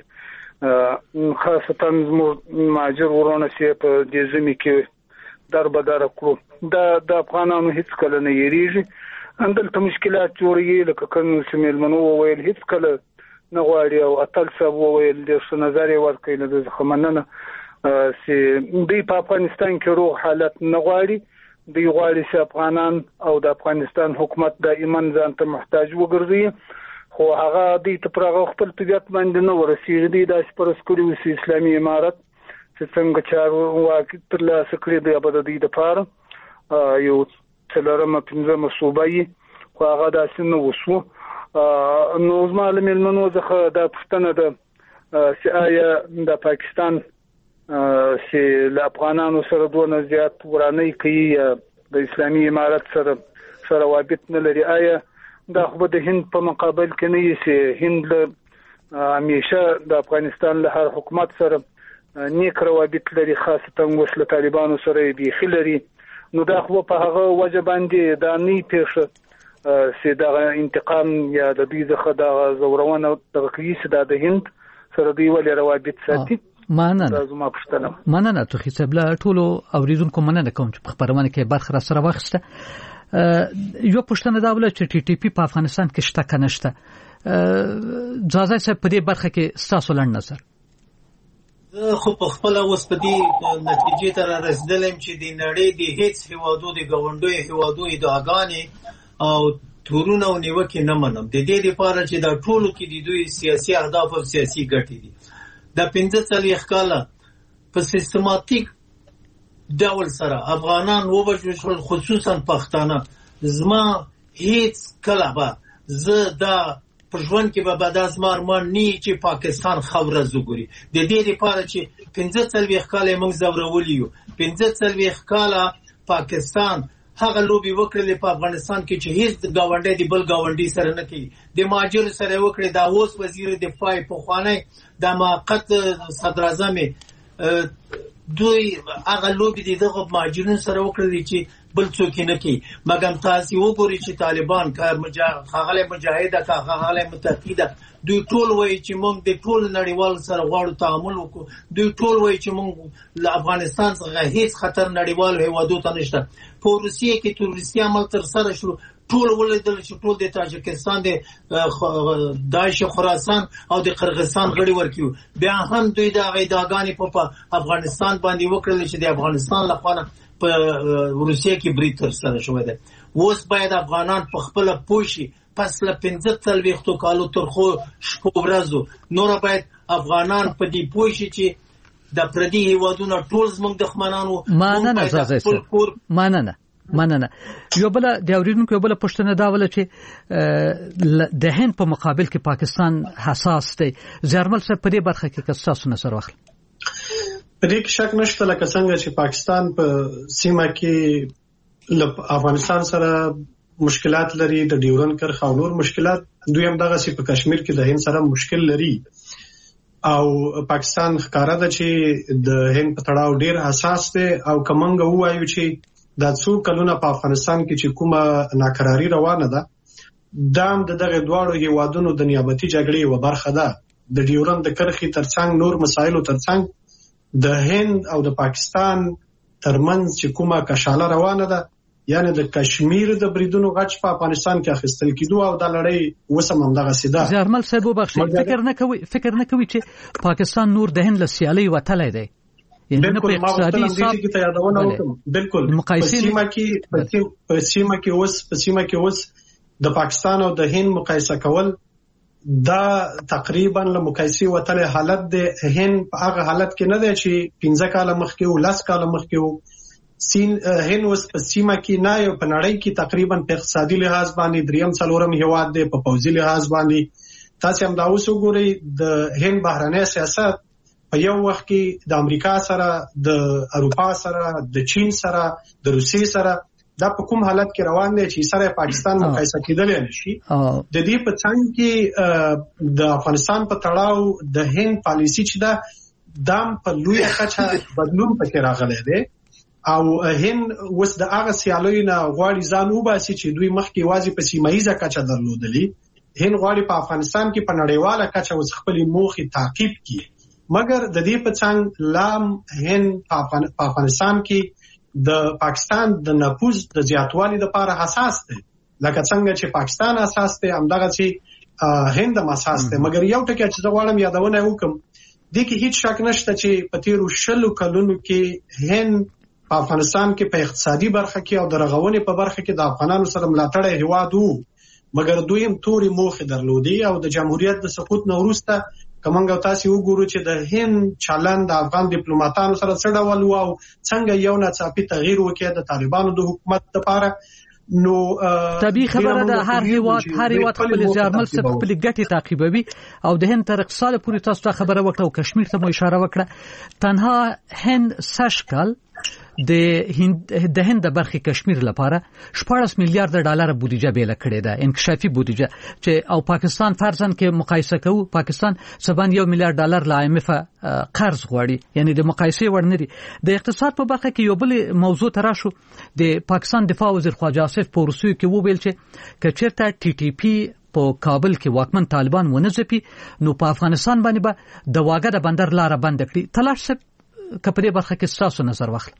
کړي خاصتا زموږ ماجر ورونه چې په دې ځمکه کې دربدار کړو دا د افغانانو هیڅ کله نه یریږي اندلته مشکلات جوړیږي لکه کوم چې ملمنو وویل هیڅ کله نه غواړي او اتل صاحب وویل د څه نظر ورکړي نه د خمننه چې دوی په افغانستان کې روغ حالت نه غواړي دوی غواړي چې افغانان او د افغانستان حکومت دائما ځان ته محتاج وګرځي خو هغه دوی ته پر هغه خپل طبيعت باندې نه ورسیږي دوی د پرسکوري وسی اسلامي امارت چې څنګه چارو واکې تر لاسه کړی دی په دې لپاره یو څلورمه پنځمه صوبایي خو هغه داسې نه وسو نو زما له ملمنو څخه د پښتنه د سیایا د پاکستان چې له افغانانو سره دونه زیات ورانه کوي د اسلامي امارت سره سره روابط نه لري. آیا دا خو د هند په مقابل کې نه یي چې هند له همیشه د افغانستان له هر حکومت سره نیک روابط لري، خاصتا اوس له طالبانو سره بیخي لري. نو دا خو په هغه وجه باندې دا نه پیښه چې دا انتقام یا د دوی څخه دا زورونه د کیسه د هند سره دی ولې روابط ساتي. مننه زما پښتنه مننه ته حساب لا ټولو اوریدونکو مننه کوم چې په خبرونه کې برخه را سره واخسته. یو پښتنه دا ول چې ټي ټي پی په افغانستان کې شته کنه شته. ځاځي صاحب په دې برخه کې ستاسو لړ نظر؟ خو په خپل اوس په دې نتیجې ته رسیدلم چې د نړۍ د هیڅ هیوادو د ګاونډي هیوادو ادعاګانې او تورونه او نیوکې نه منم، د دې لپاره چې دا ټولو کې د دوی سیاسي اهداف او سیاسي ګټې دي. د پنځه څلوېښت کاله په سیستماتیک ډول سره افغانان ووژل شول، خصوصا پښتانه. زما هیڅ کله به زه دا په ژوند کې به بعد از مارمان نی چې پاکستان خاوره زګوري. د دې لپاره چې پنځه څلوېښت کاله موږ زورولي یو، پنځه څلوېښت کاله پاکستان هغه لوبي وکړلې په افغانستان کې چې هیڅ گاونډي دی بل گاونډي سره نه کوي. د ماجر سره وکړي، دا اوس وزیر دفاع په خوانه د موقت صدر اعظم دوی هغه لوبي دي دغه ماجرین سره وکړي چې بل څوک نه کوي. مګر تاسو وګورئ چې طالبان کار مجاهد مجاهده کا هغه متحده دوی ټول وایي چې موږ د ټول نړیوال سره غواړو تعامل وکړو. دوی ټول وایي چې موږ له افغانستان څخه هیڅ خطر نړیوال هیوادو ته نشته. په روسیې کې تروریستي عمل تر سره شو، ټول ولیدل چې ټول د تاجکستان د داعش خراسان او د قرغستان غړي ورکیو. بیا هم دوی د غیداګانې په افغانستان باندې وکړل چې د افغانستان لپاره په روسیې کې برید تر سره شوی دی. اوس باید افغانان په خپل پوښي پس له پنځه څلوېښتو کالو تر خو شپو ورځو نور باید افغانان په دې پوښي چې د پردي هیوادونو ټول زموږ دښمنانو مننه زازه مننه مننه. یو بل د اوریدونکو یو بل پښتنه دا ول چې د هند په مقابل کې پاکستان حساس دی. زرمل څه په دې برخه کې کساسو نصر واخل؟ په دې کې شک نشته لکه څنګه چې پاکستان په سیمه کې له افغانستان سره مشکلات لري، د ډیورن کرښه او نور مشکلات، دوی هم دغه سي په کشمیر کې د هند سره مشکل لري. او پاکستان ښکارا ده چې د هند په تړاو ډیر حساس دی. او کومنګ وایو چې دا څو کلونه په افغانستان کې چې کومه ناکراری روانه ده، دا هم د دغه دواړو هیوادونو د نیابتي جګړې یوه برخه ده. د ډیورن د کرښې ترڅنګ نور مسایلو ترڅنګ د هند او د پاکستان ترمنځ چې کومه کشاله روانه ده، یعنی د کشمیر د بریدونو غچ په افغانستان کې اخیستل کېدو او د لړۍ وسم هم دغه سیده. زرمل صاحب وبخښئ، فکر نه کوي فکر نه کوي چې پاکستان نور د هند له سیالۍ وتلی دی؟ بالکل ما وختل دې کې ته یادونه وکم. بالکل په سیمه کې په سیمه کې اوس په سیمه کې اوس د پاکستان او د هند مقایسه کول دا تقریبا له مقایسې وتل حالت د هند په هغه حالت کې نه دی چې پنځه کاله مخکې او لس کاله مخکې وو. سین هند اوس په سیمه کې نه یو په نړۍ کې تقریبا په اقتصادي لحاظ باندې دریم څلورم هیواد دی، په پوځي لحاظ باندې تاسو هم دا اوس وګورئ د هند بهرنی سیاست په یو وخت کې د امریکا سره، د اروپا سره، د چین سره، د روسیې سره دا په کوم حالت کې روان دی چې سره پاکستان مقایسه کېدلی نشي. د دې په څنګ کې د افغانستان په تړاو د هند پالیسي چې دا دام په لوی کچه بدلون پکې راغلی دی. او هند اوس د هغه سیالیو نه غواړي ځان وباسي چې دوی مخکې یوازې په سیمه ییزه کچه درلودلي. هند غواړي په افغانستان کې په نړیواله کچه اوس خپلې موخې تعقیب کړي. مګر د دې په څنګ لام هند په افغانستان کې د پاکستان د نفوذ د زیاتوالي لپاره حساس دی. لکه څنګه چې پاکستان حساس دی همدغه چې هند هم حساس دی. مګر یو ټکی چې زه غواړم یادونه وکړم، دې کې هیڅ شک نشته چې په تیرو شلو کلونو کې هند په افغانستان کې په اقتصادي برخه کې او د رغونې په برخه کې د افغانانو سره ملاتړی هیواد وو. مګر دوی هم تورې موخې درلودې او د جمهوریت د سقوط نه وروسته کومنګ تاسو وګورئ چې د هند چلند د افغان ډیپلوماټانو سره څه ډول و او څنګه یو ناڅاپي تغییر وکړ د طالبانو د حکومت لپاره. نو طبيعي خبره ده هر هیواد هر هیواد خپل ځارمل څخه خپل ګټې تعقیبوي او د هند تر اقتصاد پورې تاسو ته خبره وکړه او کشمیر ته مو اشاره وکړه تنها هند سشکل د هند د هند برخه کشمیر لپاره شپږ میلیارډ ډالر بودیجه بیل کړې ده انکشافي بودیجه چې او پاکستان فرضاً کې مقایسه کوو پاکستان سبحان یو میلیارډ ډالر لا ایم اف قرض غواړي یعنی د مقایسې وړ نه دي د اقتصاد په برخه کې یو بل موضوع تراشو د پاکستان دفاع وزیر خواجه آصف پورسوی کې وویل چې کچرته ټي ټي پی په کابل کې واکمن طالبان ونځپي نو په افغانستان باندې به د واګه د بندر لار بند کړي تلاش کپدې برخه کې تاسو نظر واخلئ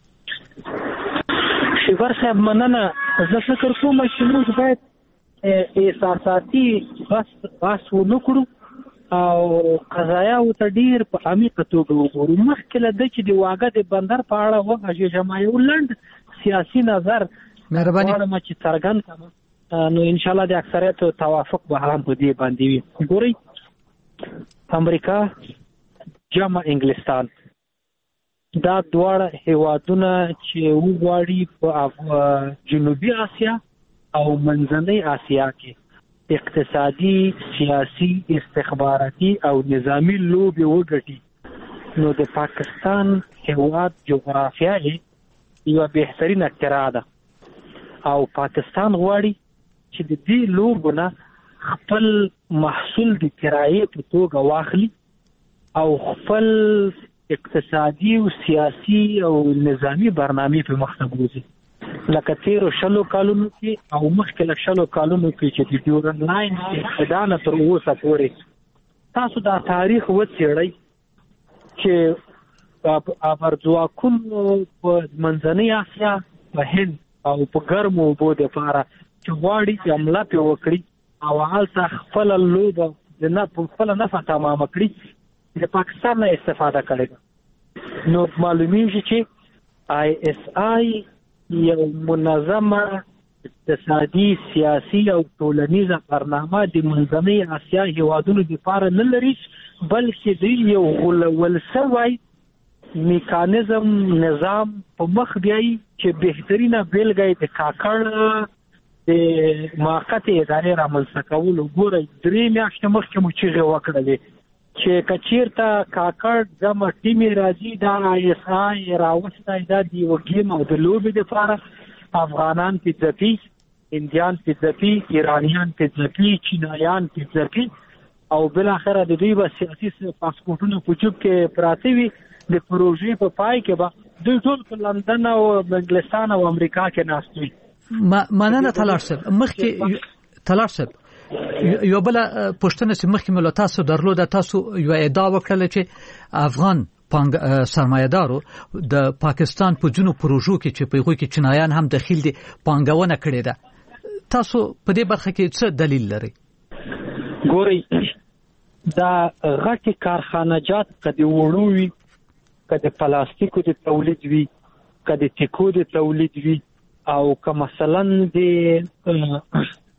شیفر صاحب مننه زه فکر کوم چې موږ باید احساساتي بس بس ونکړو او قضایا او تدیر په عمیقه توګه وګورو مخکې له دې چې د واګه د بندر په اړه وغږی جماعي ولند سیاسي نظر مهرباني غواړم چې څرګند کړم نو ان شاء الله د اکثریت توافق به هم په دې باندې وي ګورئ امریکا جمع انګلستان دا دواړه هیوادونه چې وغواړي په جنوبي اسیا او منځنۍ اسیا کې اقتصادي سیاسي استخباراتي او نظامی لوبي وګټي نو د پاکستان هیواد جغرافیه یو بهترین اختراع ده او پاکستان غواړي چې د دې لوبونه خپل محصول د کرایې په توګه واخلي او خپل اقتصادي او سیاسي او نظامی برنامه په مخ ته بوزي لکه تیر شلو کالونو کې او مخکې له شلو کالونو کې چې د ډیورن لاین ادانه تر اوسه پورې تاسو دا تاریخ وڅېړئ چې ابرځواکون په منځنۍ اسیا په هند او په ګرمو اوبو دپاره چې غواړي چې حمله پرې وکړي او هلته خپله لوبه د نه په خپله نفع تمامه کړي د پاکستان نه استفاده کړې نو معلومیږي چې آی اس آی یو منظمه اقتصادي سیاسي او ټولنیزه برنامه د منځنۍ اسیا هیوادونو لپاره نه لري بلکې د یو غولول شوی میکانیزم نظام په مخ بیایي چې بهترینه بیلګه د کاکړ د موقتې ادارې رامنځته کولو ګورئ درې میاشتې مخکې مو چیغې وکړلې چې کچیرته کاکړ جمع ټیمې راځي دا آی اس آی راوستی دا د یوه ګیم او د لوبې دپاره افغانان پې ځپي هندیان پې ځپي ایرانیان پې ځپي چینایان پې ځپي او بالاخره د دوی به سیاسي پاسپورټونه په جوب کې پراته وي د پروژې په پای کې به دوی ټول په لندن او انګلستان او امریکا کې ناست وي مننه تلاش صاحب مخکې تلاش صاحب یو بل پښتنه چې مخکې مل تاسو درلوده تاسو یو ادعا وکړه چې افغان سرمایه‌دارو د پاکستان په جنو پروژو کې چې په هغه کې چینایان هم دخیل دي پانګونه کړې ده تاسو په دې برخه کې څه دلیل لري ګورئ دا غټي کارخانجات کدي وړوي کدي پلاستیکو د تولید وي کدي ټیکو د تولید وي او که مثلا د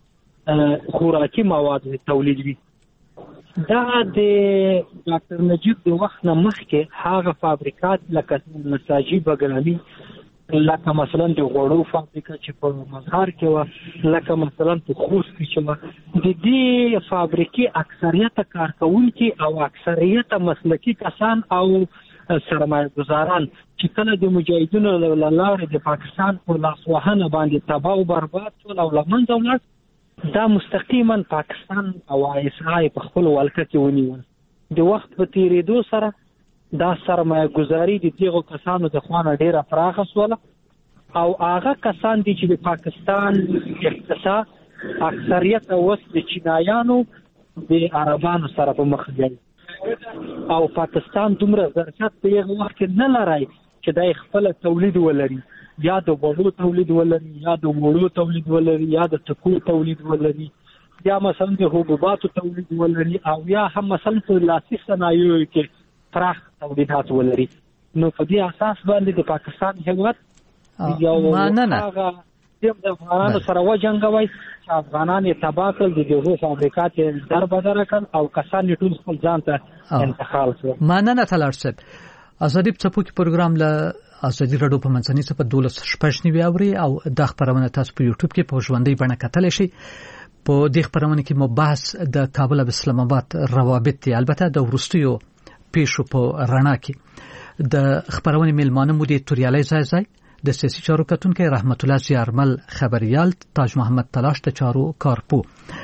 خوراکي مواد تولید وي دا د ډاکټر نجیب د وخت نه مخکې هغه فابریکات لکه نساجي بګرامي لکه مثلا د غوړو فابریکه چې په مزار کې و لکه مثلا په خوست کې چې و د دې فابریکې اکثریت کارکونکي او اکثریت مسلکي کسان او سرمایه گزاران چې کله د مجاهدینو له لارې د پاکستان په لاسوهنه باندې تباہ او برباد شول او له منځه ولاړ دا مستقیما پاکستان او آی اس آی په خپل ولکه کې ونیول د وخت په تیریدو سره دا سرمایه گزاري د دغو کسانو د خوانه ډیره پراخه شوله او هغه کسان دي چې د پاکستان اقتصاد اکثریت اوس د چینایانو د عربانو سره په مخ دی او پاکستان دومره ظرفیت په یو وخت نه لري چې د خپل تولید ولري یا د غوړو تولید ولري یا د وړو تولید ولري یا د ټکو تولید ولري یا مثلا د حبوباتو تولید ولري او یا هم مثلا په لاسي صنایعو کې پراخ تولیدات ولري نو په دې اساس باندې د پاکستان هیواد یو هغه د افغانانو سره وجنګوي چې افغانان یې تباه کړل د دغو فابریکات یې در بدره کړل او کسان یې ټول خپل ځان ته انتقال کړل مننه تلاش صاحب ازادي څپو کې پروګرام له ازادي رادیو په منځنۍ صفحه دولس شپږ نیوي اوري او د خبرونه تاسو په یوټیوب کې په ژوندۍ بڼه کتلی شئ. په دې خبرونه کې مو بحث د کابل او اسلام آباد روابط دي، البته د وروستیو پیښو په رڼا کې. د خبرونه میلمانه مو دي توریالي زایزای د سیاسي چارو کتونکو، رحمت الله زیارمل خبريال، تاج محمد تلاش د چارو کارپو.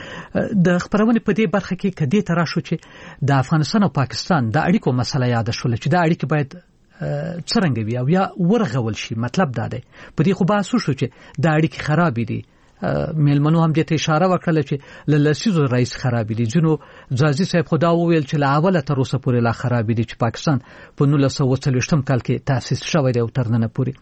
د خبرونه په دې برخه کې کدي تر شو چې د افغانستان او پاکستان د اړیکو مسله یاد شول چې د اړیکې باید څرنګه وي او یا ورغول شي. مطلب دا دی په دې خو بحث شو چې د اړیکې خراب دي. میلمنو هم دې ته اشاره وکړه چې لسیزو رئیس خراب دي. جنو ځازي صاحب خدا وویل چې له اوله تر اوسه پورې لا خراب دي چې پاکستان په نولس سوه څلوېښتم کال کې تاسیس شوی دی او تر نن پورې.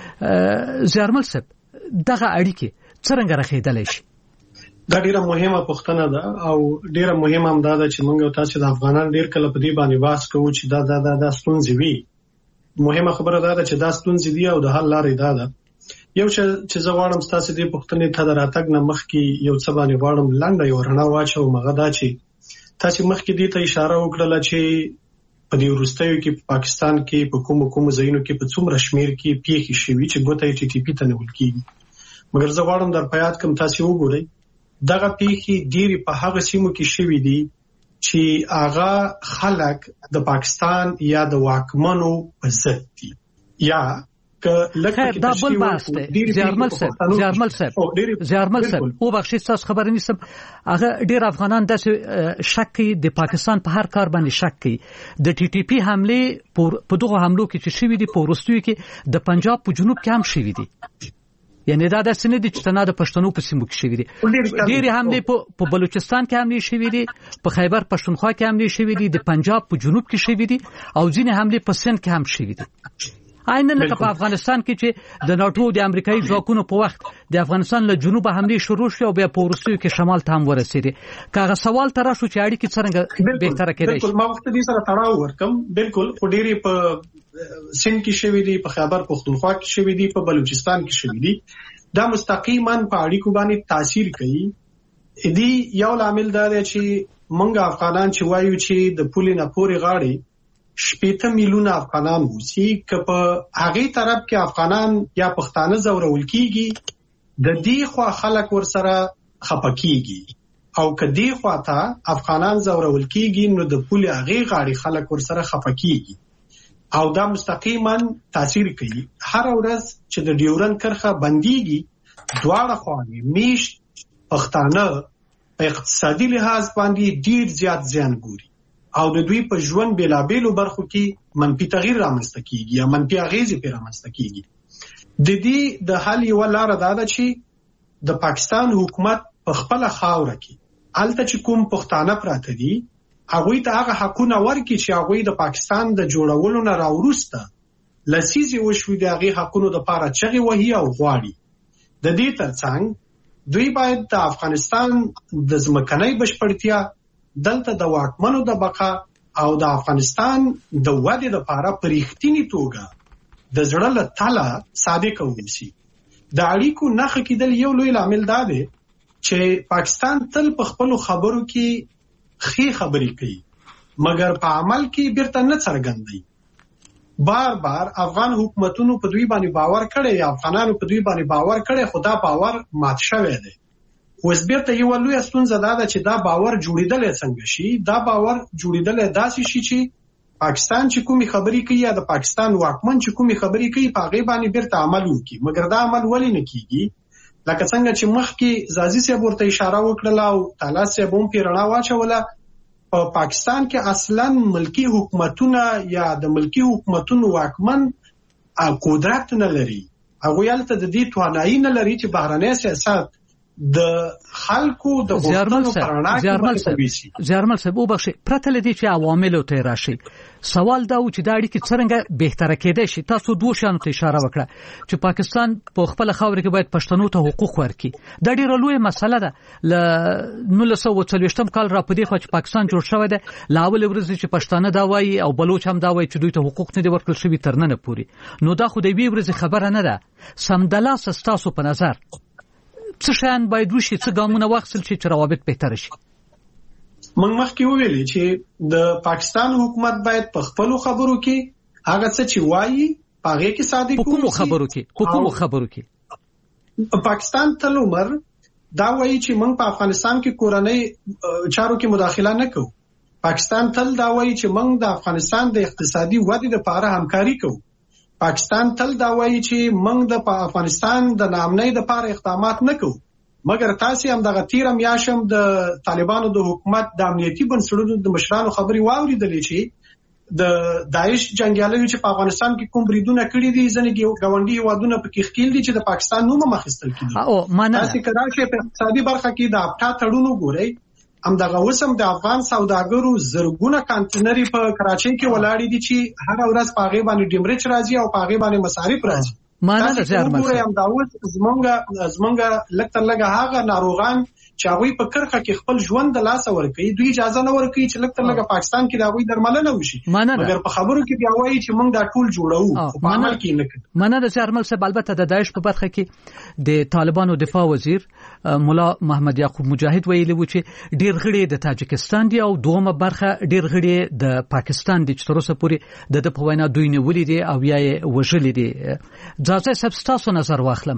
زیارمل صاحب دغه اړیکې څرنګه راخېدلی شي؟ دا ډیره مهمه پوښتنه ده او ډیره مهمه هم دا ده چې موږ او تاسو د افغانان ډیر کله په دې باندې باس کوو چې دا دا دا, دا ستونزې وي. مهمه خبره دا ده چې دا ستونزې دي او د حل لارې دا ده. یو چې زه غواړم تاسو دې پوښتنې ته دراتګ نه مخکې یو څه باندې غواړم لنډه یو رڼا واچوم. هغه دا چې تاسو مخکې دې ته اشاره وکړه چې په دې وروستیو کې په پاکستان کې په کوم کوم ځایونو کې په څومره شمیر کې پیښې شوي چې ګوته ټي ټي پی ته نیول کیږي. مګر زه غواړم در پیاد کوم تاسو وګورئ دغه پیښې ډېری په هغه سیمو کې شوي دي چې هغه خلک د پاکستان یا د واکمنو په ضد دي یا خیر دا بل بحث دی. زیارمل صاحب زیارمل صاحب زیارمل صاحب او بخښي تاسو خبر نیسم. هغه ډیر افغانان د شک کوي د پاکستان په هر کار باندې شک کوي. د ټي ټي پی حمله په دغه حملو کې چې شوي دي په ورستیو کې د پنجاب په جنوب کې هم شوي دي. یعنی دا د سند چې تنه د پښتنو په سیمو کې شوي دي. ډېری حمله په بلوچستان کې حمله شوي دي، په خیبر پښتونخوا کې حمله شوي دي، د پنجاب په جنوب کې شوي دي او ځینې حمله په سند کې هم شوي دي. عیناً لکه په افغانستان کې چې د ناتو د امریکایي ځواکونو په وخت د افغانستان له جنوب حمله شروع شو او بیا په وروستیو کې شمال ته هم ورسېدي. کاغه سوال تر شو چې اړیکې څنګه بهتره کېدای شي؟ بالکل ما وخت دې سره تړاو ورکم. بالکل خو ډېری په سند کې شوي دي، په خیبر پښتونخوا کې شوي دي، په بلوچستان کې شوي دي. دا مستقیما په اړیکو باندې تاثیر کوي. دې یو عامل دا دی چې موږ افغانان چې وایو چې د پولې نه پورې غاړي شپېته میلیونه افغانان وسی که په هغه طرف کې افغانان یا پښتانه زورول کیږي د دې خوا خلک ورسره خپکیږي او که دې خوا ته افغانان زورول کیږي نو د پولې هغه غاړي خلک ورسره خپکیږي او دا مستقیما تاثیر کوي. هر ورځ چې د ډیورن کرخه بنديږي دواړه خواوې میشت پښتانه په اقتصادي لحاظ باندې ډیر زیات زیان ګوري او د دوی په ژوند بیلابېلو برخو کې منفي تغییر رامنځته کیږي یا منفي اغیزې پرې رامنځته کیږي. د دې د حل یو لار دا ده چې د پاکستان حکومت په خپل خاوره کې الته چې کوم پښتانه پراته دي هغه ته هغه حقونه ورکړي چې هغه د پاکستان د جوړولو نه راوروسته لسیزي وشوي د هغه حقونو د لپاره چغې وهي او غواړي. د دې ترڅنګ دوی باید د افغانستان د ځمکنۍ بشپړتیا دلته د واکمنو د بقا او د افغانستان د ودې لپاره پرېختنی توګه د زړه له تله صادق اوسي. د اړیکو نخښه کېدل یو لوی عامل دا دی چې پاکستان تل په خپل خبرو کې خې خبرې کوي مګر په عمل کې بیرته نه څرګندوي. بار بار افغان حکومتونو په دوی باندې باور کړی یا افغانانو په دوی باندې باور کړی خو دا باور مات شوی دی. اوس بیرته یو لوی ستونزه دا ده چې دا باور جوړیدل څنګه شي. دا باور جوړیدل داسې شي چې پاکستان چې کومي خبرې کوي یا د پاکستان واکمن چې کومي خبرې کوي په هغه باندې بیرته عمل وکړي. مګر دا عمل ولې نه کیږي؟ لکه څنګه چې مخکې زازي صاحب ورته اشاره وکړه او تعالی صاحب هم پیرنا واچوله په پا پاکستان کې اصلا ملکی حکومتونه یا د ملکی حکومتونو واکمن قدرت نه لري. هغه یالته د دې توانایي نه لري چې بهرنی سیاست د خلکو د غوښتنو پرانا کې زیارمل صاحب وبخښي پرته لدی چې عوامل ته راشي. سوال دا و چې دا اړیکې څنګه بهتره کېدای شي. تاسو دوه شانو ته اشاره وکړه چې پاکستان په خپل خاور کې باید پښتنو ته حقوق ورکړي. دا ډیره لویه مسله ده. ل نولس سوه څلوېښتم کال را پدې خو چې پاکستان جوړ شوی دی لا اول ورځ چې پښتانه دا وایي او بلوچ هم دا وایي چې دوی ته حقوق نه دي ورکړل شوي تر نن پورې. نو دا خو د وی ورځ خبره نه ده. سمدلاس تاسو په نظر څه شان باید وشي، څه ګامونه واخیستل شي چې روابط بهتر شي؟ موږ مخکې وویلې چې د پاکستان حکومت باید په خپل خبرو کې هغه څه چې وایي پاغه کې صادق حکومت خبرو کې حکومت خبرو کې پاکستان تل عمر دا وایي چې موږ په افغانستان کې کورنۍ چارو کې مداخله نه کوو. پاکستان تل دا وایي چې موږ د افغانستان د اقتصادي ودې لپاره همکاري کوو. پاکستان تل دا وایي چې موږ د افغانستان د ناامنۍ لپاره اقدامات نه کوو. مګر تاسو هم دغه تیر میاشم د طالبانو د حکومت د امنیتي بنسټونو د مشرانو خبري واوریدلې چې د داعش جنگیالیو چې په افغانستان کې کوم بریدونه کړی دي ځنې ګاونډي هیوادونه پکې ښکیل دي چې د پاکستان نوم مخستل کیږي. او مانه تاسو کدا چې په اقتصادي برخه کې د اپټا تړونو ګورئ هم دغه وسم د افغان سوداګرو زرګونه کانټینري په کراچۍ کې ولاړ دي چې هر ورځ په غیبه باندې ډیمرچ راځي او په غیبه باندې مصارف راځي. مانه د زیارمل هم داوود زمونږه زمونږه لکتر لګه هغه ناروغان چې هغه په کرخه کې خپل ژوند د لاس ورکړي دوی اجازه نه ورکړي چې لکتر لګه پاکستان کې راوي درملنه وشي. مګر په خبرو کې بیا وایي چې موږ دا ټول جوړو په عمل کې نه کوي. مانه د زیارمل صاحب البته د داعش په برخه کې د طالبانو دفاع وزیر مولا محمد یعقوب مجاهد ویلي و چې ډیر غړي د تاجکستان دي او دومره برخه ډیر غړي د پاکستان دي چې تر اوسه پورې د په وینا دوی نه ولې دي او یا یې وژلې دي. ځکه چې تاسو نظر واخلم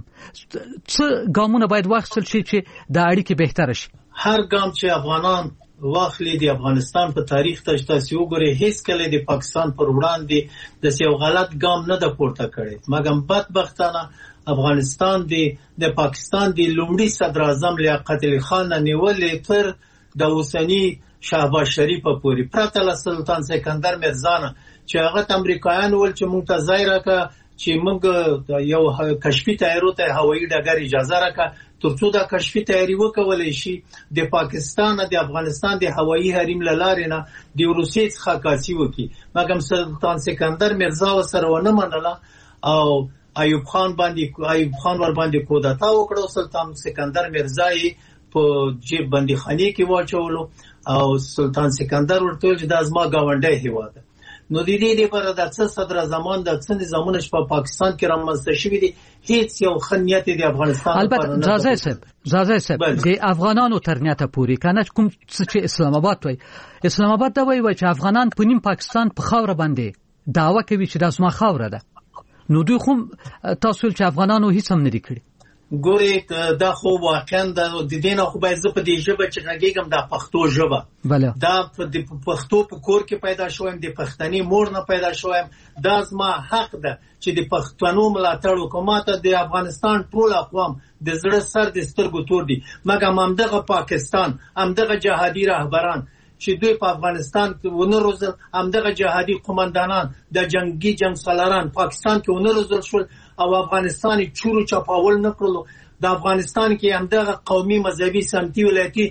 څه ګامونه باید واخیستل شي چې د اړیکې بهتر شي. هر ګام چې افغانان واخلي د افغانستان په تاریخ ته تاسو وګورئ هیڅ کله د پاکستان پر وړاندې د یو غلط ګام نه د پورته کړي. مګر بدبختانه افغانستان دی د پاکستان دی لومړي صدر اعظم لیاقت علي خان نیولې تر د اوسنی شهباز شریف پورې پرته له سلطان سکندر مرزا نه چې هغه امریکایان ول چې مونږ ته ځای راکړه چې موږ یو کشفي تیارو ته هوایي ډګر اجازه راکړه ترڅو دا کشفي تیاری وکولای شي د پاکستان د افغانستان د هوایي حریم لارې نه د روسیې څخه کاسي وکي. مګر سلطان سکندر مرزا سره ونه منله او ایوب خان باندې ایوب خان ور باندې کودتا وکړو. سلطان سکندر مرزا یې په جیب باندې خاني کې واچولو او سلطان سکندر ورته چې د ازما گاونډي هیواد نو د دې لپاره د څه صدر زمان د څه نظامونه په پاکستان کې رامنځته شوي دي هیڅ یو خنیت د افغانستان البته ځاځي صاحب ځاځي صاحب د افغانانو ترنیته پوری کنه کوم چې اسلام آباد وای اسلام آباد دا وای چې افغانان په نیم پاکستان په خاور باندې دعوه کوي چې د اسما خاور ده نو دوی خو تاسو چې افغانانو هیڅ هم نه کړی. ګوري دا خو واقعا د دینه خو باید په دې ژبه چې غږیږم د پښتو ژبه بله دا د پښتو په کور کې پیدا شوم د پښتني مور نه پیدا شوم دا زما حق ده چې د پښتنو ملاتړ حکومت د افغانستان ټول اقوام د زړه سر د سترګو تور دي. مګر همدغه پاکستان همدغه جهادي رهبران چې دوی په افغانستان کې ونروزل همدغه جهادي قومندانان د جنگي جنگ سالاران پاکستان کې ونروزل شول او افغانستان چورو چپاول نه کړلو. د افغانستان کې همدغه قومي مذهبي سمتي ولایتي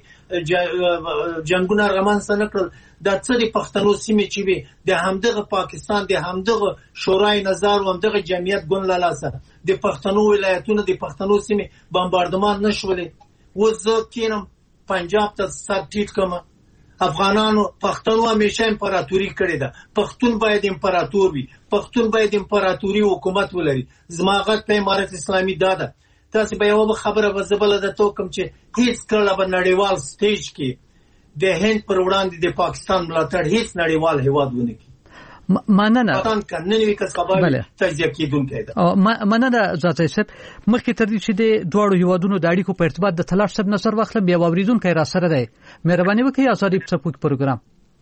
جنگونه رامنځته نه کړل. د څه د پښتنو سیمې چې وي د همدغه پاکستان د همدغه شورای نظر او همدغه جمعیت ګون له لاسه د پښتنو ولایتونو د پښتنو سیمې بمباردمان نشولې. اوس زه کینم پنجاب ته سر ټیټ کوم. افغانانو پښتنو همیشه امپراتوري کړې ده. پښتون باید امپراتور وي. پښتون باید امپراتوري حکومت ولري. زما غږ په امارت اسلامي دا ده. تاسو به یو خبره وزبله ده تو کوم چې هیڅ کله په نړیوال سټیج کې د هند پر وړاندې د پاکستان ملاتړ هیڅ نړیوال هیواد ونه کوي. مننه پاتان کننوي کس خبره تجزیه کیدونکې ده. مننه ذاتي صاحب مخکې تر دې چې د دوړو هیوادونو د اړیکو په ارتباط د تلاش سب نظر واخلم بیا اوریدونکو را سره دی. مهرباني وکړئ ازادي سپوږ پروګرام.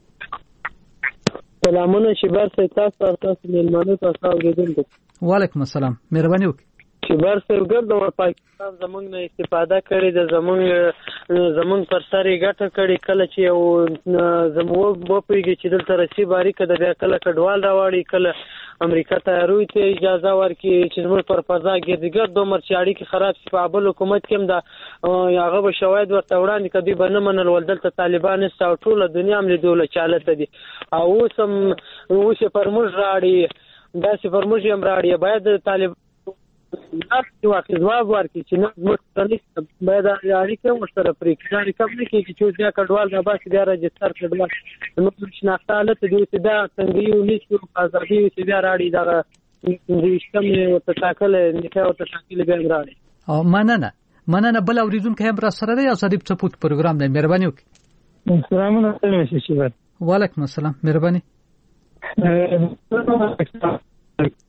سلامونه شبر سه تاسو تاسو ملمنو تاسو اوریدونکو. وعلیکم السلام. مهرباني وکړئ. شبر سه ګرد او پاکستان زمونږ نه استفاده کړي د زمونږ زمونږ پر سر ګټه کړي کله چې یو زموږ په پیږي چې دلته رسی باری کده د کله کډوال راوړي کله امریکا ته روي ته اجازه ورکړي چې زموږ پر فضا ګرځګر دوه مرچاړي کې خراب شي په بل حکومت کې هم دا هغه به شواهد ورته وړاندې کدي بنه منل ول دلته طالبان است او ټول دنیا هم له دوله چالت دي او سم اوس پر موږ راړي دا چې پر موږ هم راړي باید طالب ناس واقع جواب ورکړي چې نه مستند باید اړیکه مشترک پرې کړي کوم نه کې چې بیا کډوال را باسي بیا راجستر کډوال نو شناخته حالت دی چې دا څنګه یو نشو آزادي چې بیا راړي دا ریشتم او تشکل نه او تشکل بیا راړي. او مننه مننه بل اوریدونکو هم را سره دی ازادي سپوږ پروګرام دی. مهرباني وکړئ. السلام علیکم شبر. وعلیکم السلام. مهرباني.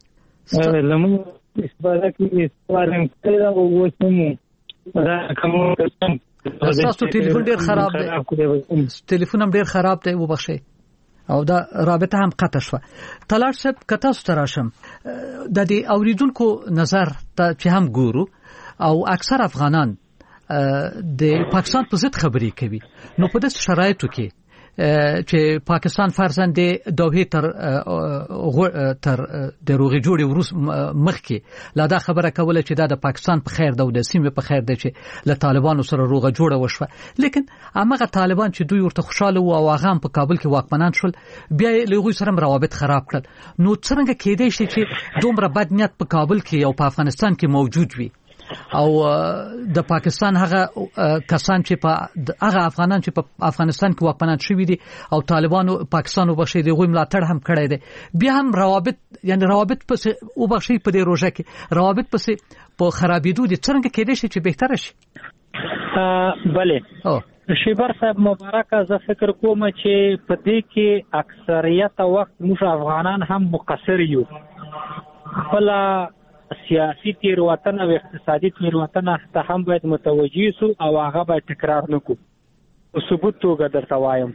لمون استفاده کوي استفاده کوي دا وښوم دا کوم کسان تاسو ټلیفون ډیر خراب دی ټلیفون هم ډیر خراب دی وبخښئ او دا رابطه هم قطع شوه. طلال صاحب کته ستراشم د دې اوریدونکو نظر ته چې هم ګورو او اکثر افغانان د پاکستان په ضد خبرې کوي، نو په داسې شرایطو کې چې پاکستان فرضاً د دوحې تر تر د روغې جوړې وروسته مخکې لا دا خبره کوله چې دا د پاکستان په خیر ده او د سیمې په خیر ده چې له طالبانو سره روغه جوړه وشوه، لیکن هغه طالبان چې دوی ورته خوشاله وو او هغه په کابل کې واکمنان شول بیا له هغوی سره روابط خراب کړل. نو څنګه کېدای شي چې دومره بد نیت په کابل کې او په افغانستان کې موجود وي او د پاکستان هغه کسان چې په هغه افغانان چې په افغانستان کې واکمنان شوي دي او طالبانو پاکستان وبخښي دغه ملاتړ هم کړی دی، بیا هم روابط یعنی روابط پس وبخښي په دې روزه کې روابط پس په خرابېدو دي. څنګه کېدای شي چې بهتر شي؟ بله شیبر صاحب مبارکه، زه فکر کوم چې په دې کې اکثریت وخت موږ افغانان هم مقصر یو. خپل سیاسي تیروتنه او اقتصادي تیروتنه ته هم باید متوجه سو او هغه باید تکرار نکړو. په ثبوت توګه درته وایم،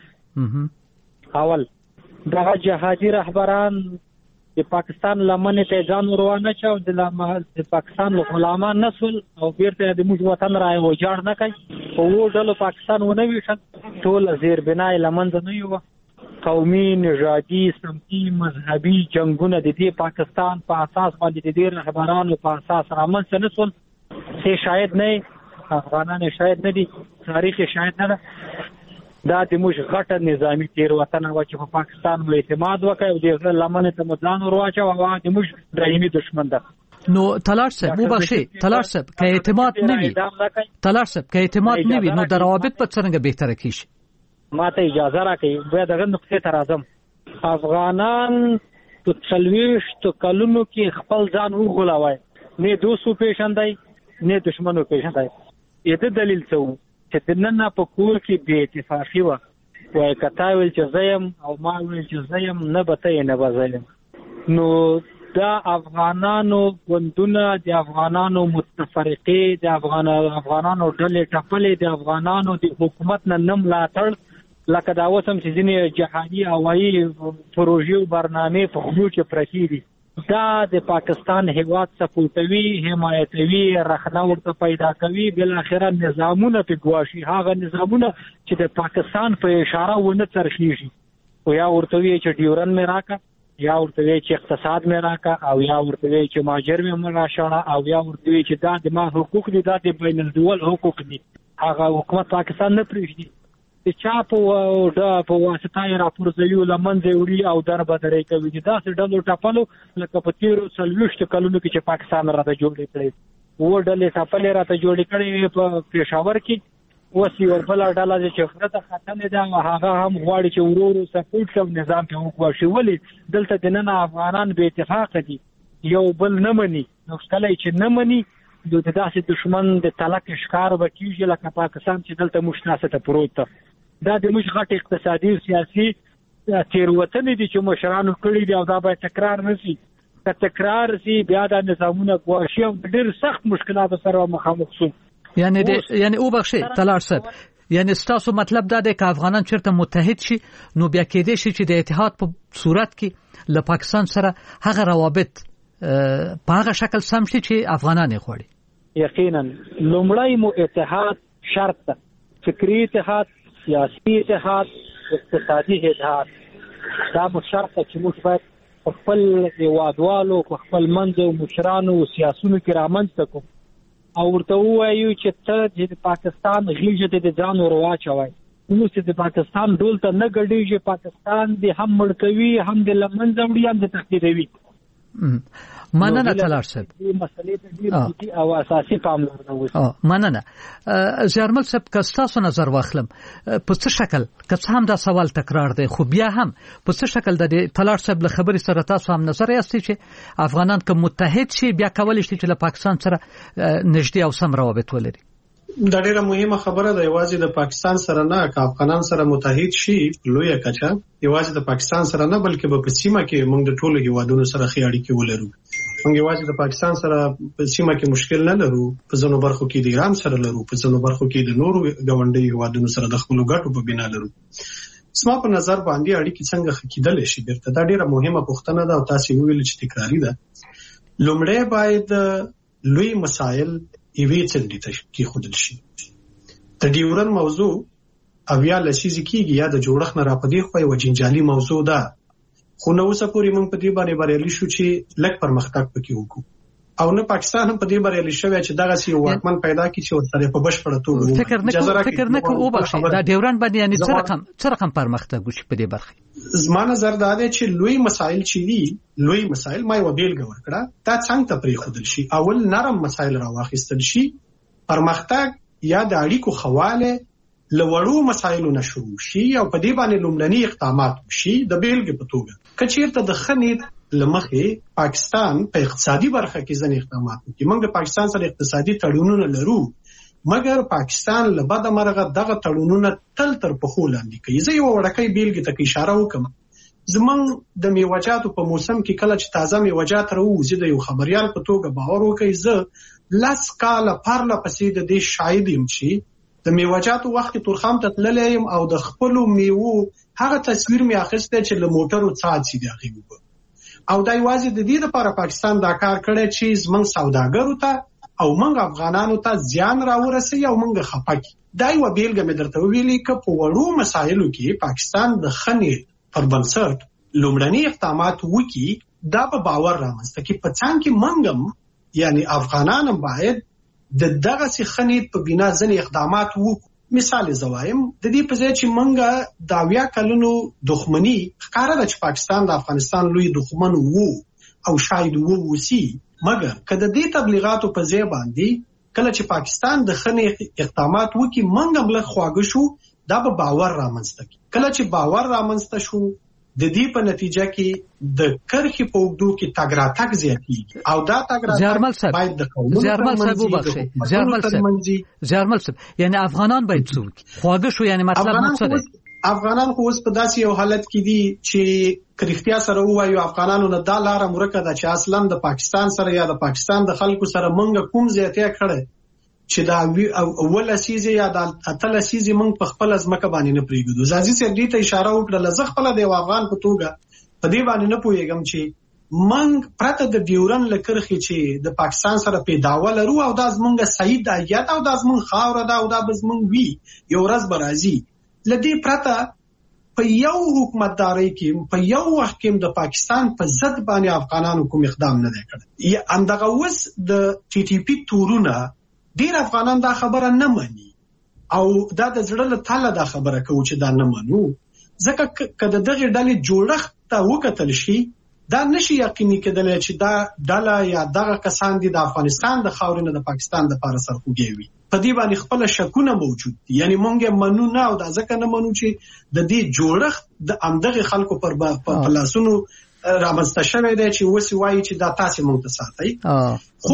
اول دغه جهادي رهبران د پاکستان لمنې ته ځان ورونه چاو د پاکستان غلامان نسل او بیرته د موږ وطن راي وجاړ نه کوي او و ډلو پاکستان ونه ویشل ټول زیر بنای لمنځ نه یو. قومي نژادي سمتي مذهبي جنگونه د دې پاکستان په اساس باندې د دې رهبرانو په اساس رامنځته نه شول. څه شاید نه افغانان شاید نه دي، تاریخ شاید نه ده. دا د موږ غټه نظامی تیروتنه و چې په پاکستان مو اعتماد وکړ او د لمنې ته مدان ورواچو او د موږ دایمي دشمن ده. نو طلال صاحب وبخښئ، طلال صاحب که اعتماد نه وي طلال صاحب که اعتماد نه وي نو د روابط په څرنګه بهتره کیږي؟ ما ته اجازه راکړئ بیا دغه نقطې ته راځم. افغانان په څلوېښتو کلونو کې خپل ځان وغولاوی، نه دوست وپېژندی نه دشمن وپېژندی. د دې دلیل څه و چې دننه په کور کې بې اتفاقي وه، وایي که تا ویل چې زه یم او ما ویل چې زه یم، نه به ته یې نه به زه یم. نو دا افغانانو ګوندونه، د افغانانو متفرقې، د افغانانو ډلې ټپلې، د افغانانو د حکومت نه نه ملاتړ، لکه دا اوس هم چې ځینې جهادي هوایي پروژې او برنامې په خولو کې پرتې دي، دا د پاکستان هیواد سپورټوي، حمایتوي، رخنه ورته پیدا کوي، بالاخره نظامونه پې ګواشي، هغه نظامونه چې د پاکستان په اشاره ونه ترخیږي. او یا ورته وایي چې ډیورن مې راکړه، یا ورته وایي چې اقتصاد مې راکړه، او یا ورته وایي چې مهاجر مې راشړه، او یا ورته وایي چې دا د ما حقوق دي، دا د بین الدول حقوق دي. هغه حکومت پاکستان نه پرېږدي. د چا په واسطه یې راپرځوي، له منځه یې وړي او دربدرۍ کوي. داسې ډلو ټپلو لکه په تېرو څلوېښتو کلونو کې چې پاکستان راته جوړې کړې، اووه ډلې ټپلې راته جوړې کړې په پېښور کې. اوس یوه بله ډله ده چې غره ته ختلې ده او هغه هم غواړي چې ورو ورو سپورټ شي او نظام پرې وګواښي. ولې دلته دننه افغانان بې اتفاقه دي، یو بل نه مني. نو کله چې نه مني نو د داسې دښمن د تلک ښکار به کېږي لکه پاکستان چې دلته موږ تاسو ته پروت ده. دا د موږ غټ اقتصادي او سیاسي تېروتنې دي چې مشرانو کړي دي او دا باید تکرار نه شي. که تکرار شي بیا دا نظامونه ګواښي او ډېر سخت مشکلاتو سره مخامخ شو. یعنی د یعنی او بخښئ طلال صاحب، یعنی ستاسو مطلب دا دی که افغانان چیرته متحد شي نو بیا کېدای شي چې د اتحاد په صورت کې له پاکستان سره هغه روابط په هغه شکل سم شي چې افغانان یې غواړي. یقینا لومړی مو اتحاد شرط ده، فکري اتحاد، سیاسي اتحاد، اقتصادي اتحاد. دا مو شرط ده چې موږ باید په خپل هېوادوالو په خپل منځ او مشرانو سیاسونو کې رامنځته کړو او ورته ووایو چې ته د پاکستان غېږه ته د ځان ور واچوئ. اوس چې د پاکستان ډول ته نه ګډېږي، پاکستان دې هم مړ کوي، هم د له منځه وړي، هم د تهدیدوي. مننه طلال صاحب، مسلې ته ډېر او اساسي پاملرنه وشي. مننه زیارمل صاحب، که ستاسو نظر واخلم په څه شکل، که څه هم دا سوال تکرار دی خو بیا هم په څه شکل د طلال صاحب له خبرې سره تاسو هم نظر یاستئ چې افغانان که متحد شي بیا کولی شي چې له پاکستان سره نږدې او سم روابط ولري؟ دا ډیره مهمه خبره ده. یوازې د پاکستان سره نه، که افغانان سره متحد شي لویه کچه، یوازې د پاکستان سره نه بلکې په سیمه کې موږ د ټولو هیوادونو سره ښې اړیکې ولرو. موږ یوازې د پاکستان سره په سیمه کې مشکل نه لرو، په ځینو برخو کې د ایران سره لرو، په ځینو برخو کې د نورو ګاونډي هیوادونو سره د خپلو ګټو په بنا لرو. سما په نظر باندې اړیکې څنګه ښه کېدلی شي بیرته، دا ډېره مهمه پوښتنه ده او تاسې وویل چې تکراري ده. لومړی باید لوی مسایل یوې څنډې ته کېښودل شي. د ډیورن موضوع اویا لسیزې کېږي یا د جوړښت نه راپدې خو یوه جنجالي موضوع ده، خو نه اوسه پورې موږ په دې باندې بریالي شو چې لږ پرمختګ پکې وکړو، او نه پاکستان هم په دې بریالي شوی چې دغسې یو واکمن پیدا کړي چې ورسره په بشپړه توګه فکر نه کوم فکر نه کوم وبخښئ دا ډیورن باندې یعنې څه رقم څه رقم پرمختګ وشي په دې برخه؟ زما نظر دا دی چې لوی مسایل چې دي لوی مسایل ما یوه بیلګه ورکړه، دا څنګ ته پرېښودل شي. اول نرم مسایل راواخیستل شي، پرمختګ یا د اړیکو خواله له وړو مسایلو نه شروع شي او په دې باندې لومړني اقدامات وشي. د بیلګې په توګه که چېرته د ښه نیت له مخې پاکستان په اقتصادي برخه کې ځینې اقدامات وکړي، موږ د پاکستان سره اقتصادي تړونونه لرو، مګر پاکستان له بده مرغه دغه تړونونه تل تر پښو لاندې کوي. زه یوه وړوکۍ بیلګې ته اشاره وکړم. زمونږ د میوهجاتو په موسم کې کله چې تازه میوهجات راووځي، د یو خبریال په توګه باور وکړئ زه لس کاله پرله پسې د دې شاهد یم چې د میوهجاتو وخت کې تورخم ته تللی یم او د خپلو میوو هغه تصویر مې اخیستی چې له موټرو څاڅي د هغې اوبه، او دا یوازې د دې لپاره پاکستان دا کار کړی چې زموږ سوداګرو ته او موږ افغانانو ته زیان راورسوي او موږ خفه کړي. دا یوه بیلګه مې درته وویلې که په وړو مسایلو کې پاکستان د ښه نیت پر بنسټ لومړني اقدامات وکړي، دا به باور رامنځته کړي. په څنګ کې موږ هم یعنی افغانان هم باید د دغسې ښه نیت په بنا ځینې اقدامات وکړو. مثال زه وایم، د دې په ځای چې موږ د اویا کلونو دښمني ښکاره ده چې پاکستان د افغانستان لوی دښمن وو او شاید ووسي، مګر که د دې تبلیغاتو په ځای باندې کله چې پاکستان د ښه نیت اقدامات وکړي موږ هم لږ خواږه شو، دا به باور رامنځته کړي. کله چې باور رامنځته شو د دې په نتیجه کې د کرښې په اوږدو کې تګ راتګ زیاتېږي او دا تګ راتګ باید د قومونو ترمنځ زیارمل صاحب یعنی افغانان باید څه وکړي؟ خواږه شو یعنی مطلب مو څه دی؟ افغانان خو اوس په داسې یو حالت کې دي چې که رښتیا سره ووایو افغانانو نه دا لاره ورکه ده چې اصلا د پاکستان سره یا د پاکستان د خلکو سره موږ کوم زیاتې کړی چې دا اول لسیزې یا د اته لسیزې موږ په خپله ځمکه باندې نه پرېږدو. زازي صاحب دې ته اشاره وکړله، زه خپله د یو افغان په توګه په دې باندې نه پوهېږم چې موږ پرته د ډیورن له کرښې چې د پاکستان سره پیداوه لرو او دا زموږ صحیح دایت او دا زموږ خاوره ده او دا به زموږ وي، یو ورځ به راځي. له دې پرته په یو حکومتدارۍ کې په یو وخت کې د پاکستان په ضد باندې افغانانو کوم اقدام نه دی کړی. همدغه اوس د ټي ټي پي تورونه ډیر افغانان دا خبره نه مني او دا د زړه له تله دا خبره کوي چې دا نه منو، ځکه که د دغې ډلې جوړښت ته وکتل شي دا نشي یقیني کېدلی چې دا ډله یا دغه کسان دي د افغانستان د خاورې نه د پاکستان دپاره سرخوږی وي. په دې باندې خپله شکونه موجود دي، یعنی موږ یې منو نه او دا ځکه نه منو چې د دې جوړښت د همدغې خلکو پر لاسونو رامنځته شوی دی چې اوس وایي چې دا تاسې موږ ته ساتئ. خو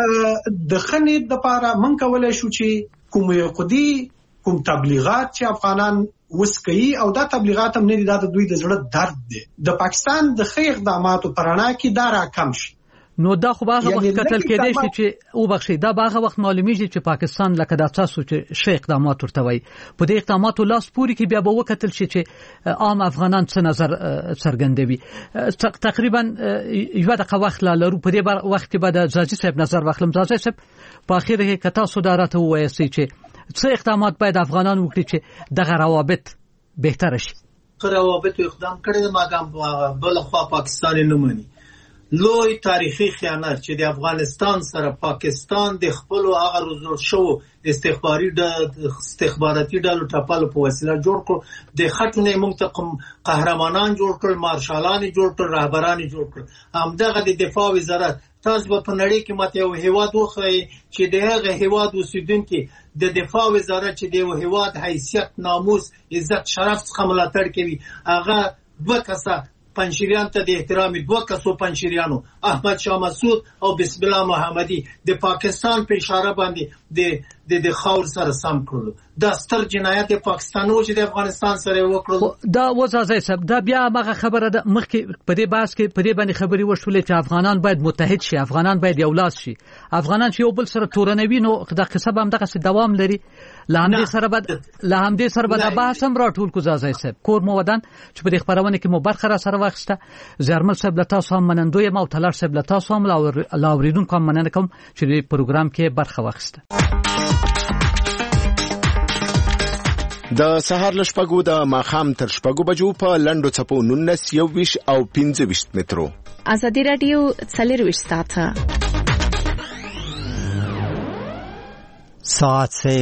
د ښه نیت دپاره موږ کولی شو چې کوم یقودي کوم تبلیغات چې افغانان اوس کوي او دا تبلیغات هم نه دي، دا د دوی د زړه درد دی، د پاکستان د ښه اقداماتو په رڼا کې دا راکم شي. نو دا خو به هغه وخت کتل کېدای شي چې وبخښئ دا به هغه وخت معلومیږي چې پاکستان لکه دا تاسو چې ښه اقدامات ورته وایي په دې اقداماتو لاس پورې کې بیا به وکتل شي چې عام افغانان څه نظر څرګندوي. تقریبا یوه دقیقه وخت لا لرو، په دې وخت کې به د زاجي صاحب نظر واخلم. زاجي صاحب په اخر کې که تاسو دا راته ووایاستئ چې څه اقدامات باید افغانان وکړي چې دغه روابط بهتره شي؟ روابط اقدام کړی مګم بلخوا پاکستان نه مني. لوی تاریخي خیانت چې د افغانستان سره پاکستان د خپل هغه روزل شو استخباري د استخباراتي ډلو ټاپلو په وسیله جوړ کړ، د خټونه موږ ته قهرمانان جوړ کړل، مارشالان جوړ کړل، رهبران جوړ کړل. همدغه د دفاع وزارت تاسو په نړۍ کې ماته یو هیواد وخی چې د هغه هیواد اوسیدونکو د دفاع وزارت چې د یو هیواد حیثیت، ناموس، عزت، شرف څخه ملاتړ کوي، هغه دوه کسه پنځشریان ته د احترام دوه کسو پنځشریانو احمد شاه مسعود او بسم الله محمدي د پاکستان په اشاره باندې د د د خاور سره سم کړل. دا ستر جنایت پاکستان او چې د افغانستان سره وکړل. دا وځي صاحب دا بیا هغه خبره ده مخکې په دې باس کې په دې باندې خبري وشولې چې افغانان باید متحد شي، افغانان باید یو لاس شي، افغانان چې یو بل سره تورنوي نو دا قصه به هم دغه دوام لري. لامدې سره به لامدې سره به دا بحث هم راټول کو ځای صاحب کور مو ودان چې په دې خبرونه کې مو برخه را سره واخسته. زرمل صاحب لتا سو منندوی ما او تلار صاحب لتا سو لا اوریدون کوم مننه کوم چې په پروګرام کې برخه واخسته. د سهار لشپګو د ماخام تر شپګو بجو په لندو چپو نونس یو ویش او پنځه ویش مترو. ازادي رادیو څلور ویش ساعته ساعت